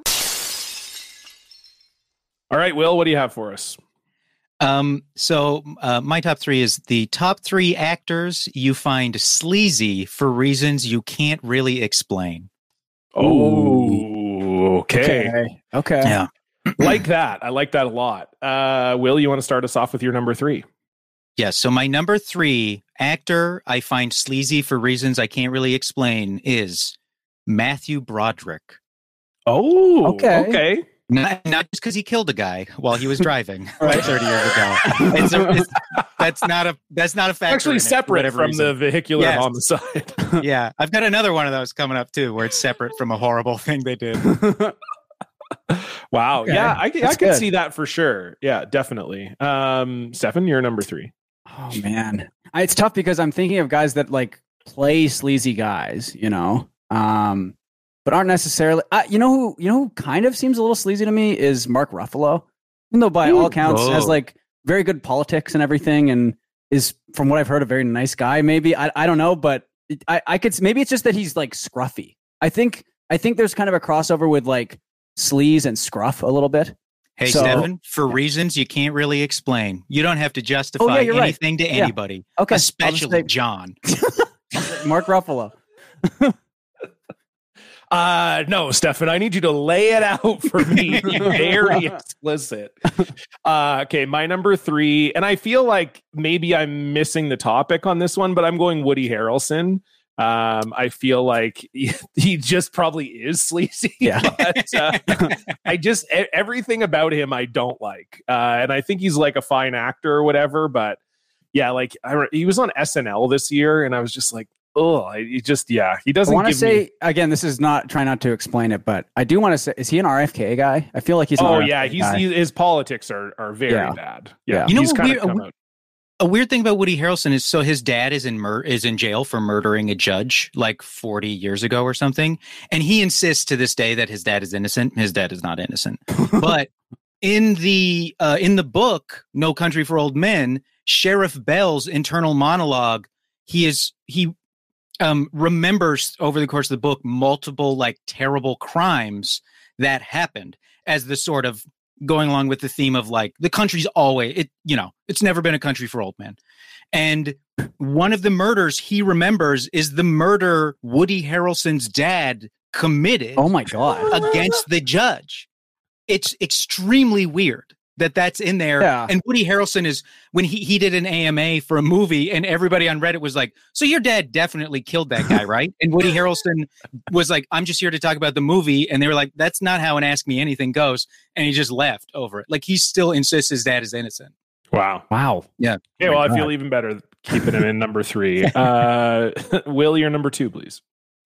All right, Will, what do you have for us? So my top 3 is the top 3 actors you find sleazy for reasons you can't really explain. Oh, okay. Yeah. Like that. I like that a lot. Will, you want to start us off with your number 3? Yes. So my number 3 actor I find sleazy for reasons I can't really explain is Matthew Broderick. Oh, okay. Not just because he killed a guy while he was driving 30 years ago. That's not a factor. Actually separate from the vehicular homicide. Yeah. I've got another one of those coming up too, where it's separate from a horrible thing they did. Wow. Okay. Yeah, I That's could good. see that for sure. Yeah, definitely. Stefan, you're number 3. Oh man, it's tough because I'm thinking of guys that like play sleazy guys, but aren't necessarily. You know who kind of seems a little sleazy to me is Mark Ruffalo, even though by all accounts has like very good politics and everything, and is from what I've heard a very nice guy. Maybe I don't know, but I could maybe it's just that he's like scruffy. I think there's kind of a crossover with like sleaze and scruff a little bit. Hey, Stefan, for reasons you can't really explain, you don't have to justify anything to anybody, especially John. Mark Ruffalo. No, Stefan, I need you to lay it out for me. Very explicit. Okay, my number 3, and I feel like maybe I'm missing the topic on this one, but I'm going Woody Harrelson. I feel like he just probably is sleazy. Yeah. But, I just everything about him I don't like, and I think he's like a fine actor or whatever. But yeah, like he was on SNL this year, and I was just like, oh, he doesn't. I want to say again, this is not trying not to explain it, but I do want to say, is he an RFK guy? I feel like he's. His politics are very bad. Yeah, you know, he's kind of come out. A weird thing about Woody Harrelson is so his dad is in jail for murdering a judge like 40 years ago or something. And he insists to this day that his dad is innocent. His dad is not innocent. But in the book, No Country for Old Men, Sheriff Bell's internal monologue, he remembers over the course of the book multiple like terrible crimes that happened as the sort of going along with the theme of like the country's always it's never been a country for old men. And one of the murders he remembers is the murder Woody Harrelson's dad committed. Oh my God. Against the judge. It's extremely weird that's in there. Yeah. And Woody Harrelson is when he did an AMA for a movie and everybody on Reddit was like, so your dad definitely killed that guy, right? And Woody Harrelson was like, I'm just here to talk about the movie. And they were like, that's not how an Ask Me Anything goes. And he just left over it. Like he still insists his dad is innocent. Wow. Yeah. Okay, well, I feel even better keeping him in number 3. Will, your number 2, please.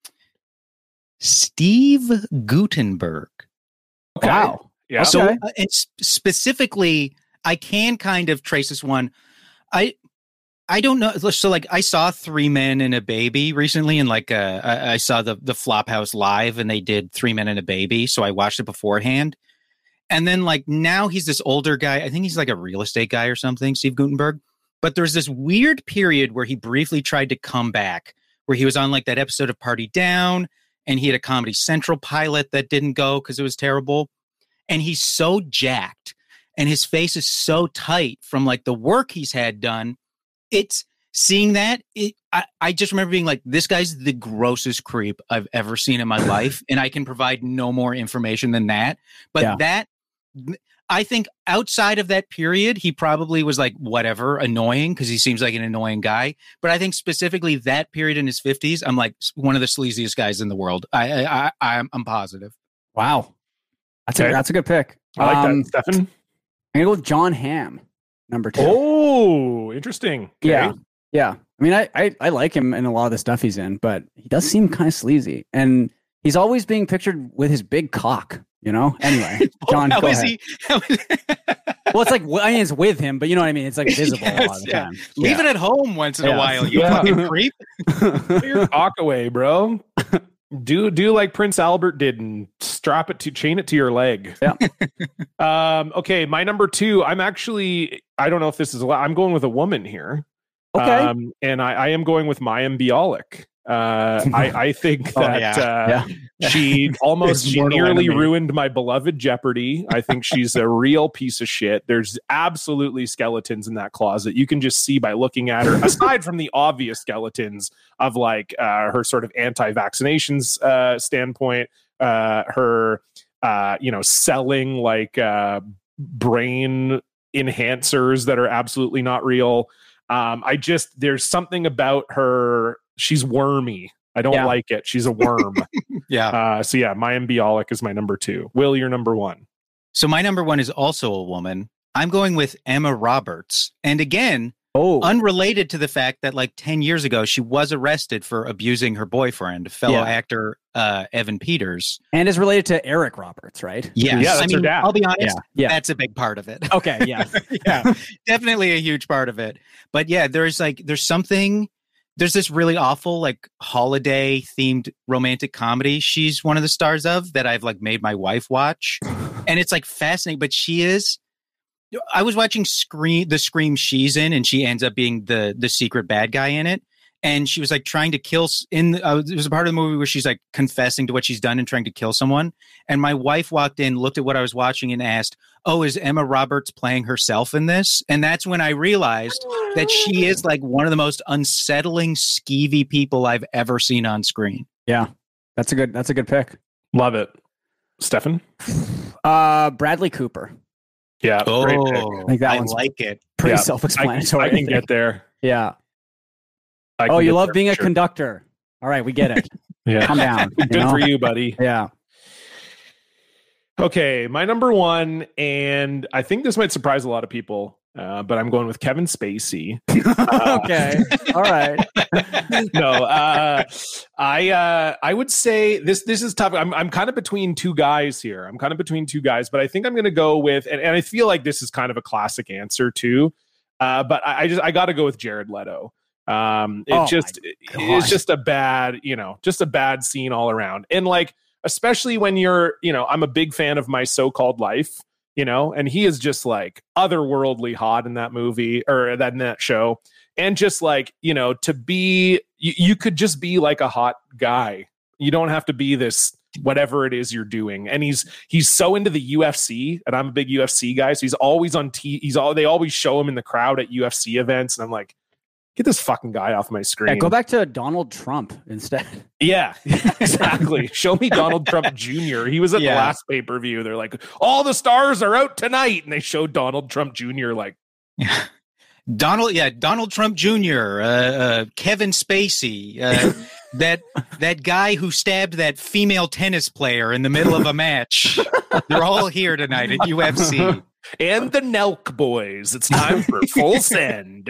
Steve Guttenberg. Okay. Wow. Yeah. So, and specifically, I can kind of trace this one. I don't know. So like I saw 3 Men and a Baby recently, and like I saw the Flophouse live, and they did 3 Men and a Baby. So I watched it beforehand. And then like now he's this older guy. I think he's like a real estate guy or something, Steve Guttenberg. But there's this weird period where he briefly tried to come back, where he was on like that episode of Party Down, and he had a Comedy Central pilot that didn't go because it was terrible. And he's so jacked, and his face is so tight from like the work he's had done. It's seeing that. I just remember being like, this guy's the grossest creep I've ever seen in my life. And I can provide no more information than that. But I think outside of that period, he probably was like, whatever, annoying, because he seems like an annoying guy. But I think specifically that period in his 50s, I'm like one of the sleaziest guys in the world. I'm positive. Wow. That's a good pick. I like that, Stefan. I'm going to go with John Hamm, number 2. Oh, interesting. Okay. Yeah. I mean, I like him in a lot of the stuff he's in, but he does seem kind of sleazy. And he's always being pictured with his big cock, you know? Anyway, John, go ahead. Well, it's like, I mean, it's with him, but you know what I mean? It's like visible a lot of the time. Leave it at home once in a while, you fucking creep. Put your cock away, bro. Do like Prince Albert did and chain it to your leg. Yeah. Okay, my number 2. I don't know if this is allowed. I'm going with a woman here. Okay. And I am going with Mayim Bialik. I think that she nearly ruined my beloved Jeopardy. I think she's a real piece of shit. There's absolutely skeletons in that closet. You can just see by looking at her, aside from the obvious skeletons of like her sort of anti-vaccinations standpoint, her selling like brain enhancers that are absolutely not real. There's something about her. She's wormy. I don't like it. She's a worm. Mayim Bialik is my number 2. Will, your number 1. So my number 1 is also a woman. I'm going with Emma Roberts. And again, unrelated to the fact that like 10 years ago, she was arrested for abusing her boyfriend, fellow actor Evan Peters. And is related to Eric Roberts, right? Yes. Yeah, that's her dad. I'll be honest, that's a big part of it. Okay, yeah. Definitely a huge part of it. But yeah, there's this really awful like holiday themed romantic comedy she's one of the stars of that I've like made my wife watch. And it's like fascinating, but I was watching the Scream she's in, and she ends up being the secret bad guy in it. And she was like trying to kill it was a part of the movie where she's like confessing to what she's done and trying to kill someone. And my wife walked in, looked at what I was watching, and asked, "Oh, is Emma Roberts playing herself in this?" And that's when I realized that she is like one of the most unsettling, skeevy people I've ever seen on screen. Yeah, that's a good pick. Love it. Stefan? Bradley Cooper. Yeah. Great pick. I think that one's like it. Pretty self-explanatory. I can get there. Yeah. You love being a conductor. All right, we get it. Yeah. Calm down. Good for you, buddy. Yeah. Okay, my number 1, and I think this might surprise a lot of people, but I'm going with Kevin Spacey. Okay. All right. No, I would say this is tough. I'm kind of between 2 guys here. But I think I'm going to go with, and I feel like this is kind of a classic answer too. But I got to go with Jared Leto. It's just a bad scene all around. And like, especially when I'm a big fan of My So-Called Life, and he is just like otherworldly hot in that movie or in that show. And just like, to be, you could just be like a hot guy. You don't have to be this, whatever it is you're doing. And he's so into the UFC, and I'm a big UFC guy. So he's always on they always show him in the crowd at UFC events. And I'm like, get this fucking guy off my screen. Yeah, go back to Donald Trump instead. Yeah, exactly. Show me Donald Trump Jr. He was at the last pay-per-view. They're like, all the stars are out tonight. And they showed Donald Trump Jr. like... Donald Trump Jr., Kevin Spacey, that guy who stabbed that female tennis player in the middle of a match. They're all here tonight at UFC. And the Nelk boys. It's time for full send.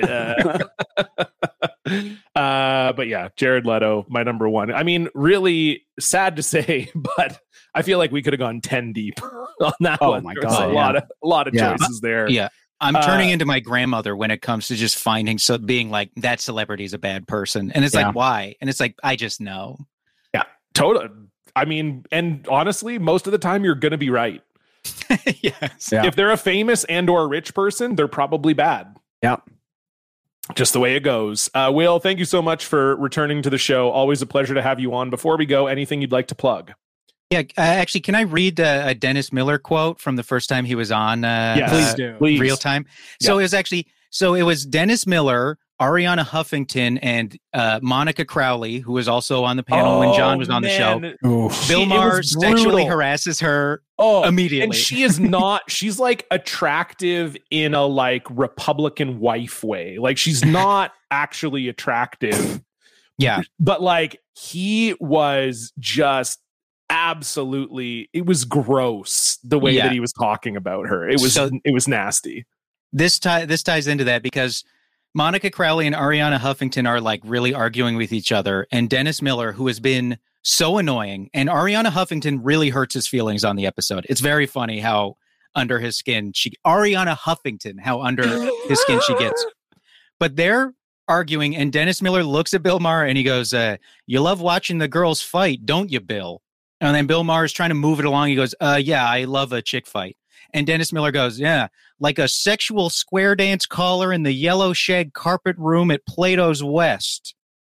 But yeah, Jared Leto, my number 1. I mean, really sad to say, but I feel like we could have gone 10 deep on that one. My There's God, a lot of choices there. Yeah. I'm turning into my grandmother when it comes to just being like, that celebrity is a bad person. And it's like, why? And it's like, I just know. Yeah, totally. I mean, and honestly, most of the time you're going to be right. Yes. Yeah. If they're a famous and or rich person, they're probably bad. Yeah. Just the way it goes. Will, thank you so much for returning to the show. Always a pleasure to have you on. Before we go, anything you'd like to plug? Yeah, actually, can I read a Dennis Miller quote from the first time he was on? Yes, please do. Please. Real time. So it was Dennis Miller, Ariana Huffington, and Monica Crowley, who was also on the panel when John was on the show. Bill Maher sexually harasses her immediately. And she is not, she's like attractive in a like Republican wife way. Like she's not actually attractive. Yeah. But like he was just absolutely, it was gross the way that he was talking about her. It was nasty. This ties into that because Monica Crowley and Ariana Huffington are like really arguing with each other, and Dennis Miller, who has been so annoying, and Ariana Huffington really hurts his feelings on the episode. It's very funny how under his skin Ariana Huffington, how under his skin she gets. But they're arguing, and Dennis Miller looks at Bill Maher and he goes, "You love watching the girls fight, don't you, Bill?" And then Bill Maher is trying to move it along. He goes, "Yeah, I love a chick fight." And Dennis Miller goes, "Yeah, like a sexual square dance caller in the yellow shag carpet room at Plato's West."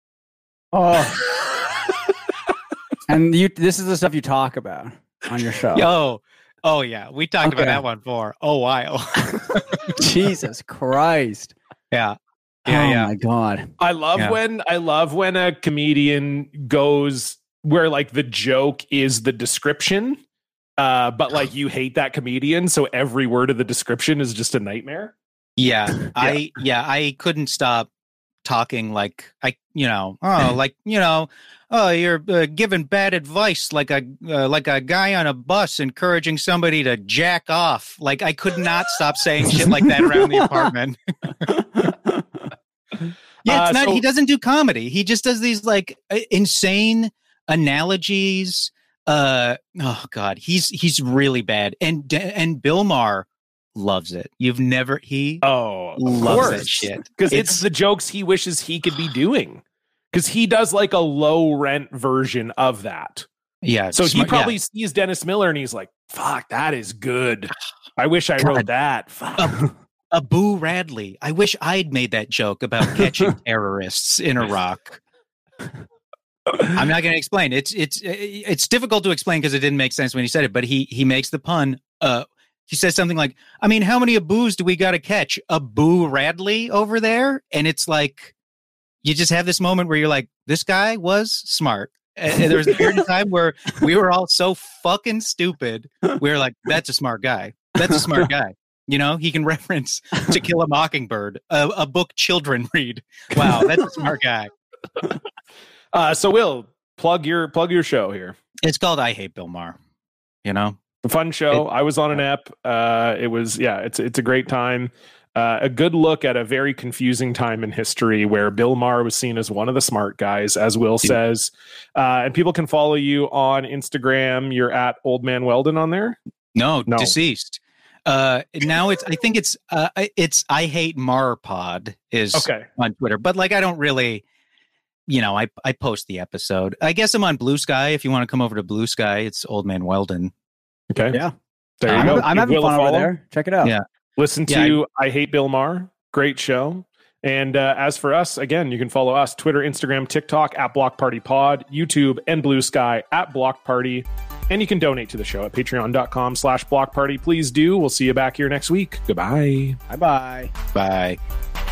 Oh. And this is the stuff you talk about on your show. Oh yeah. We talked about that one for a while. Jesus Christ. Yeah. My God. I love when a comedian goes where like the joke is the description. But like you hate that comedian, so every word of the description is just a nightmare. Yeah. I couldn't stop talking like you're giving bad advice like a guy on a bus encouraging somebody to jack off. Like I could not stop saying shit like that around the apartment. Yeah, it's not. He doesn't do comedy. He just does these like insane analogies. Oh God, he's really bad. And Bill Maher loves it. Loves that shit because it's the jokes he wishes he could be doing. Because he does like a low rent version of that. Yeah. So he probably sees Dennis Miller and he's like, "Fuck, that is good. I wish I wrote that." Fuck. Abu Radley. I wish I'd made that joke about catching terrorists in Iraq. I'm not going to explain. It's difficult to explain because it didn't make sense when he said it. But he makes the pun. He says something like, "I mean, how many Abus do we got to catch? Abu Radley over there?" And it's like, you just have this moment where you're like, this guy was smart. And there was a period of time where we were all so fucking stupid. We were like, that's a smart guy. That's a smart guy. You know, he can reference To Kill a Mockingbird, a book children read. Wow, that's a smart guy. So Will, plug your show here. It's called I Hate Bill Maher. You know, a fun show. I was on an ep. It's a great time. A good look at a very confusing time in history where Bill Maher was seen as one of the smart guys, as Will says. And people can follow you on Instagram. You're at Old Man Weldon on there? No. Deceased. Now it's I Hate Maher Pod is on Twitter. But like I don't really, I post the episode. I guess I'm on Blue Sky. If you want to come over to Blue Sky, it's Old Man Weldon. Okay. Yeah. There you go. I'm having fun over there. Check it out. Yeah. Listen to I Hate Bill Maher. Great show. And as for us, again, you can follow us Twitter, Instagram, TikTok at Block Party Pod, YouTube and Blue Sky at Block Party. And you can donate to the show at patreon.com/Block Party. Please do. We'll see you back here next week. Goodbye. Bye-bye. Bye.